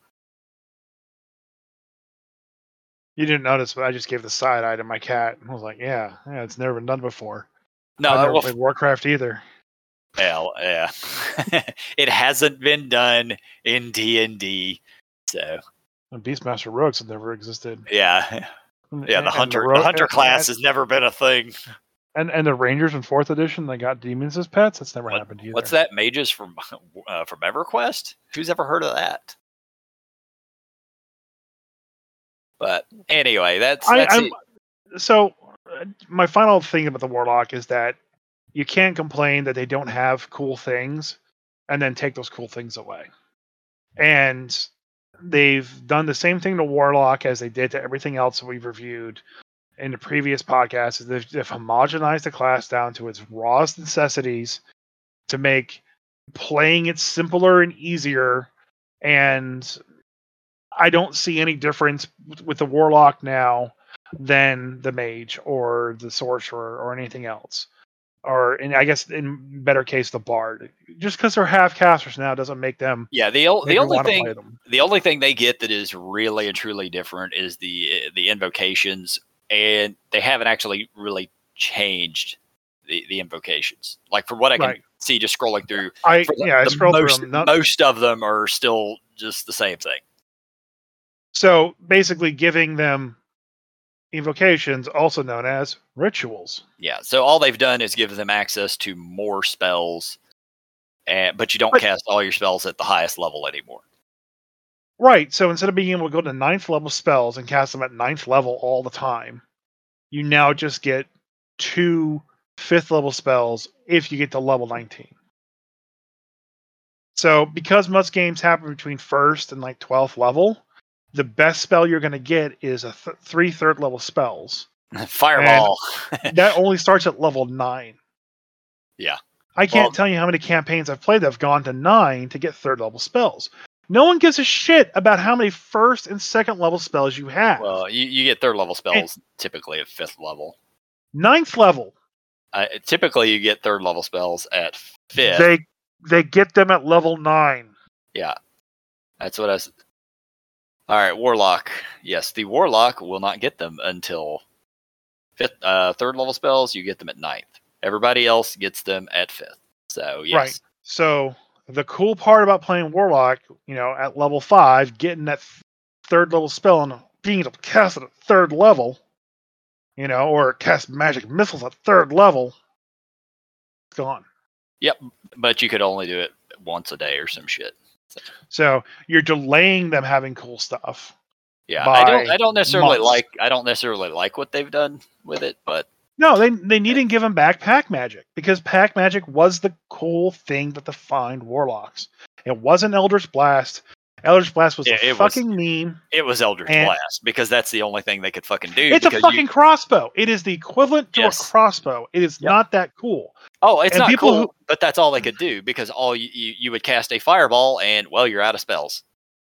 You didn't notice, but I just gave the side eye to my cat. I was like, yeah, yeah, it's never been done before. No, I've never well, played Warcraft either. Well, yeah. It hasn't been done in D and D, so. And Beastmaster Rogues have never existed. Yeah. Yeah, the And hunter the, ro- the hunter and, class and, has never been a thing. And and the Rangers in fourth edition, they got demons as pets. That's never What, happened either. What's that? Mages from uh, from EverQuest? Who's ever heard of that? But anyway, that's, that's I, it. So uh, my final thing about the Warlock is that you can't complain that they don't have cool things and then take those cool things away. And they've done the same thing to Warlock as they did to everything else that we've reviewed in the previous podcasts. Is they've, they've homogenized the class down to its rawest necessities to make playing it simpler and easier. And I don't see any difference with the Warlock now than the Mage or the Sorcerer or anything else. Or, in, I guess, in better case, the Bard. Just because they're half casters now doesn't make them. Yeah, the the only thing them. the only thing they get that is really and truly different is the the invocations, and they haven't actually really changed the, the invocations. Like from what I can right. see, just scrolling through, I the, yeah, I the scrolled most, through them. Not, most of them are still just the same thing. So basically, giving them invocations, also known as rituals. Yeah, so all they've done is give them access to more spells, and, but you don't but, cast all your spells at the highest level anymore. Right, so instead of being able to go to ninth level spells and cast them at ninth level all the time, you now just get two fifth level spells if you get to level nineteen. So because most games happen between first and like twelfth level, the best spell you're going to get is a th- three third level spells. Fireball. That only starts at level nine. Yeah. I can't well, tell you how many campaigns I've played that have gone to nine to get third level spells. No one gives a shit about how many first and second level spells you have. Well, you, you get third level spells and typically at fifth level. Ninth level. Uh, typically, you get third level spells at fifth. They they get them at level nine. Yeah. That's what I was... All right, Warlock. Yes, the Warlock will not get them until fifth, uh, third level spells. You get them at ninth. Everybody else gets them at fifth. So yes. Right. So the cool part about playing Warlock, you know, at level five, getting that th- third level spell and being able to cast it at third level, you know, or cast magic missiles at third level, it's gone. Yep, but you could only do it once a day or some shit. So, so you're delaying them having cool stuff. Yeah, I don't. I don't necessarily months. like. I don't necessarily like what they've done with it, but no, they they need to give them back pack magic because pack magic was the cool thing that defined Warlocks. It wasn't Eldritch Blast. Eldritch Blast was yeah, a it fucking was, meme. It was Eldritch Blast because that's the only thing they could fucking do. It's a fucking you, crossbow. It is the equivalent to yes. a crossbow. It is yep. not that cool. Oh, it's and not people cool, who, but that's all they could do because all you, you you would cast a fireball and well, you're out of spells.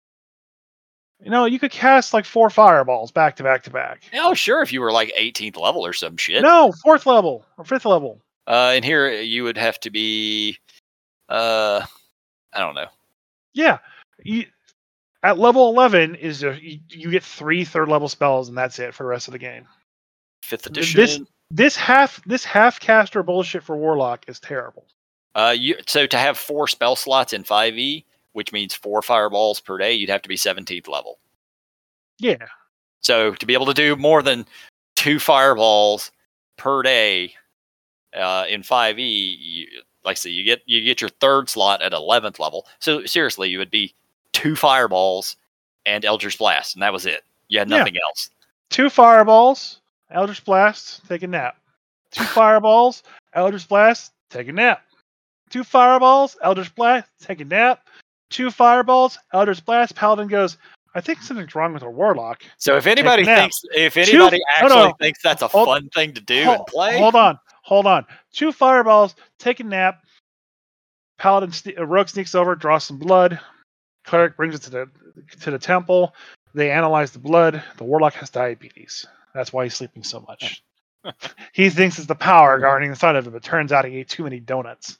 You know, you could cast like four fireballs back to back to back. Oh, sure, if you were like eighteenth level or some shit. No, fourth level or fifth level. Uh, and here you would have to be, uh, I don't know. Yeah, you, at level eleven is a, you, you get three third level spells and that's it for the rest of the game. Fifth edition. This this half this half caster bullshit for Warlock is terrible. Uh, you so to have four spell slots in five E, which means four fireballs per day, you'd have to be seventeenth level. Yeah. So to be able to do more than two fireballs per day uh, in five E, you, like I say, you get you get your third slot at eleventh level. So seriously, you would be two fireballs and Eldritch Blast, and that was it. You had nothing yeah. else. Two fireballs, Eldritch Blast, take a nap. Two fireballs, Eldritch Blast, take a nap. Two fireballs, Eldritch Blast, take a nap. Two fireballs, Eldritch Blast. Paladin goes, I think something's wrong with our Warlock. So if anybody thinks, if anybody Two, actually no, no, thinks that's a hold, fun thing to do hold, and play, hold on, hold on. Two fireballs, take a nap. Paladin, uh, Rogue sneaks over, draws some blood. Cleric brings it to the to the temple. They analyze the blood. The Warlock has diabetes. That's why he's sleeping so much. He thinks it's the power guarding the side of him, but turns out he ate too many donuts.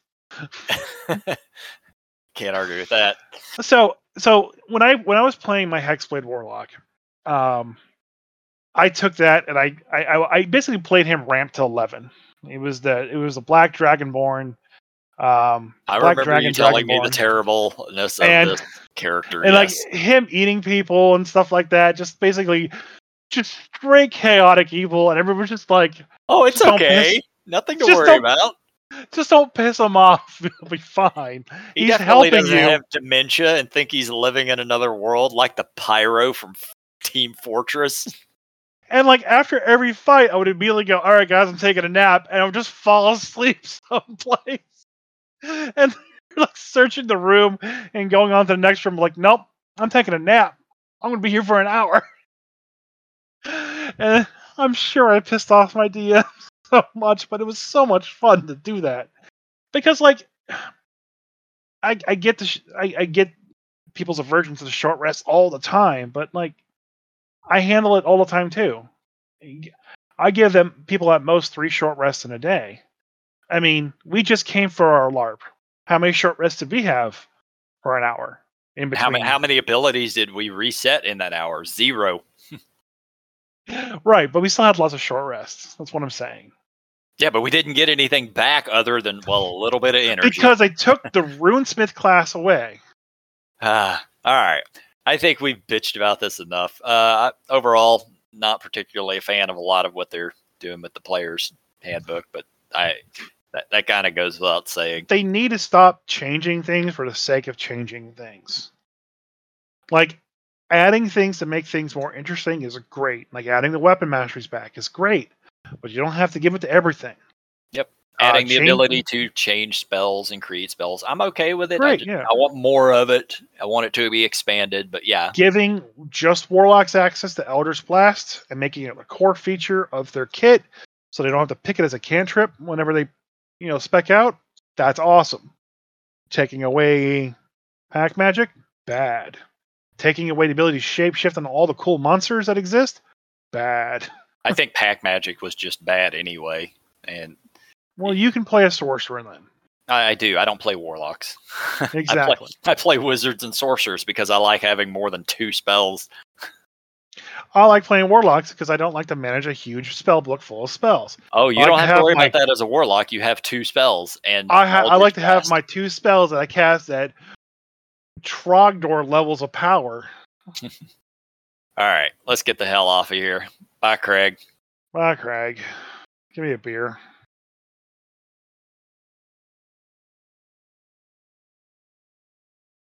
Can't argue with that. So, so when I when I was playing my Hexblade Warlock, um, I took that and I, I I basically played him ramped to eleven. It was the it was the Black Dragonborn. Um, I Black remember Dragon, you telling Dragonborn. me the terribleness of and, this character, and yes. like him eating people and stuff like that. Just basically, just straight chaotic evil, and everyone's just like, "Oh, it's okay, nothing to worry about." Just don't piss him off. He'll be fine. He he's definitely helping doesn't you. have dementia and think he's living in another world like the Pyro from Team Fortress. And like after every fight, I would immediately go, "All right, guys, I'm taking a nap," and I would just fall asleep someplace. And they're like searching the room and going on to the next room. Like, nope, I'm taking a nap. I'm gonna be here for an hour. And I'm sure I pissed off my D M so much, but it was so much fun to do that because, like, I I get the sh- I, I get people's aversion to the short rest all the time, but like, I handle it all the time too. I give them people at most three short rests in a day. I mean, we just came for our LARP. How many short rests did we have for an hour? In between? How many, how many abilities did we reset in that hour? Zero. Right, but we still had lots of short rests. That's what I'm saying. Yeah, but we didn't get anything back other than, well, a little bit of energy. Because I took the Runesmith class away. Ah, all right. I think we've bitched about this enough. Uh, overall, not particularly a fan of a lot of what they're doing with the player's handbook, but I that, that kind of goes without saying. They need to stop changing things for the sake of changing things. Like, adding things to make things more interesting is great. Like, adding the weapon masteries back is great, but you don't have to give it to everything. Yep. Adding uh, the change- ability to change spells and create spells. I'm okay with it. Great, I, just, yeah. I want more of it. I want it to be expanded, but yeah. Giving just Warlocks access to Eldritch Blast and making it a core feature of their kit so they don't have to pick it as a cantrip whenever they, you know, spec out. That's awesome. Taking away pack magic, bad. Taking away the ability to shapeshift on all the cool monsters that exist, bad. I think pack magic was just bad anyway, and well, you can play a sorcerer then. I, I do. I don't play warlocks. Exactly. I, play, I play wizards and sorcerers because I like having more than two spells. I like playing warlocks because I don't like to manage a huge spell book full of spells. Oh, you I like don't to have to have worry my about that as a warlock. You have two spells and I ha- I Eldritch like to have Blast. my two spells that I cast at Trogdor levels of power. All right, let's get the hell off of here. Bye, Craig. Ah, Craig, give me a beer.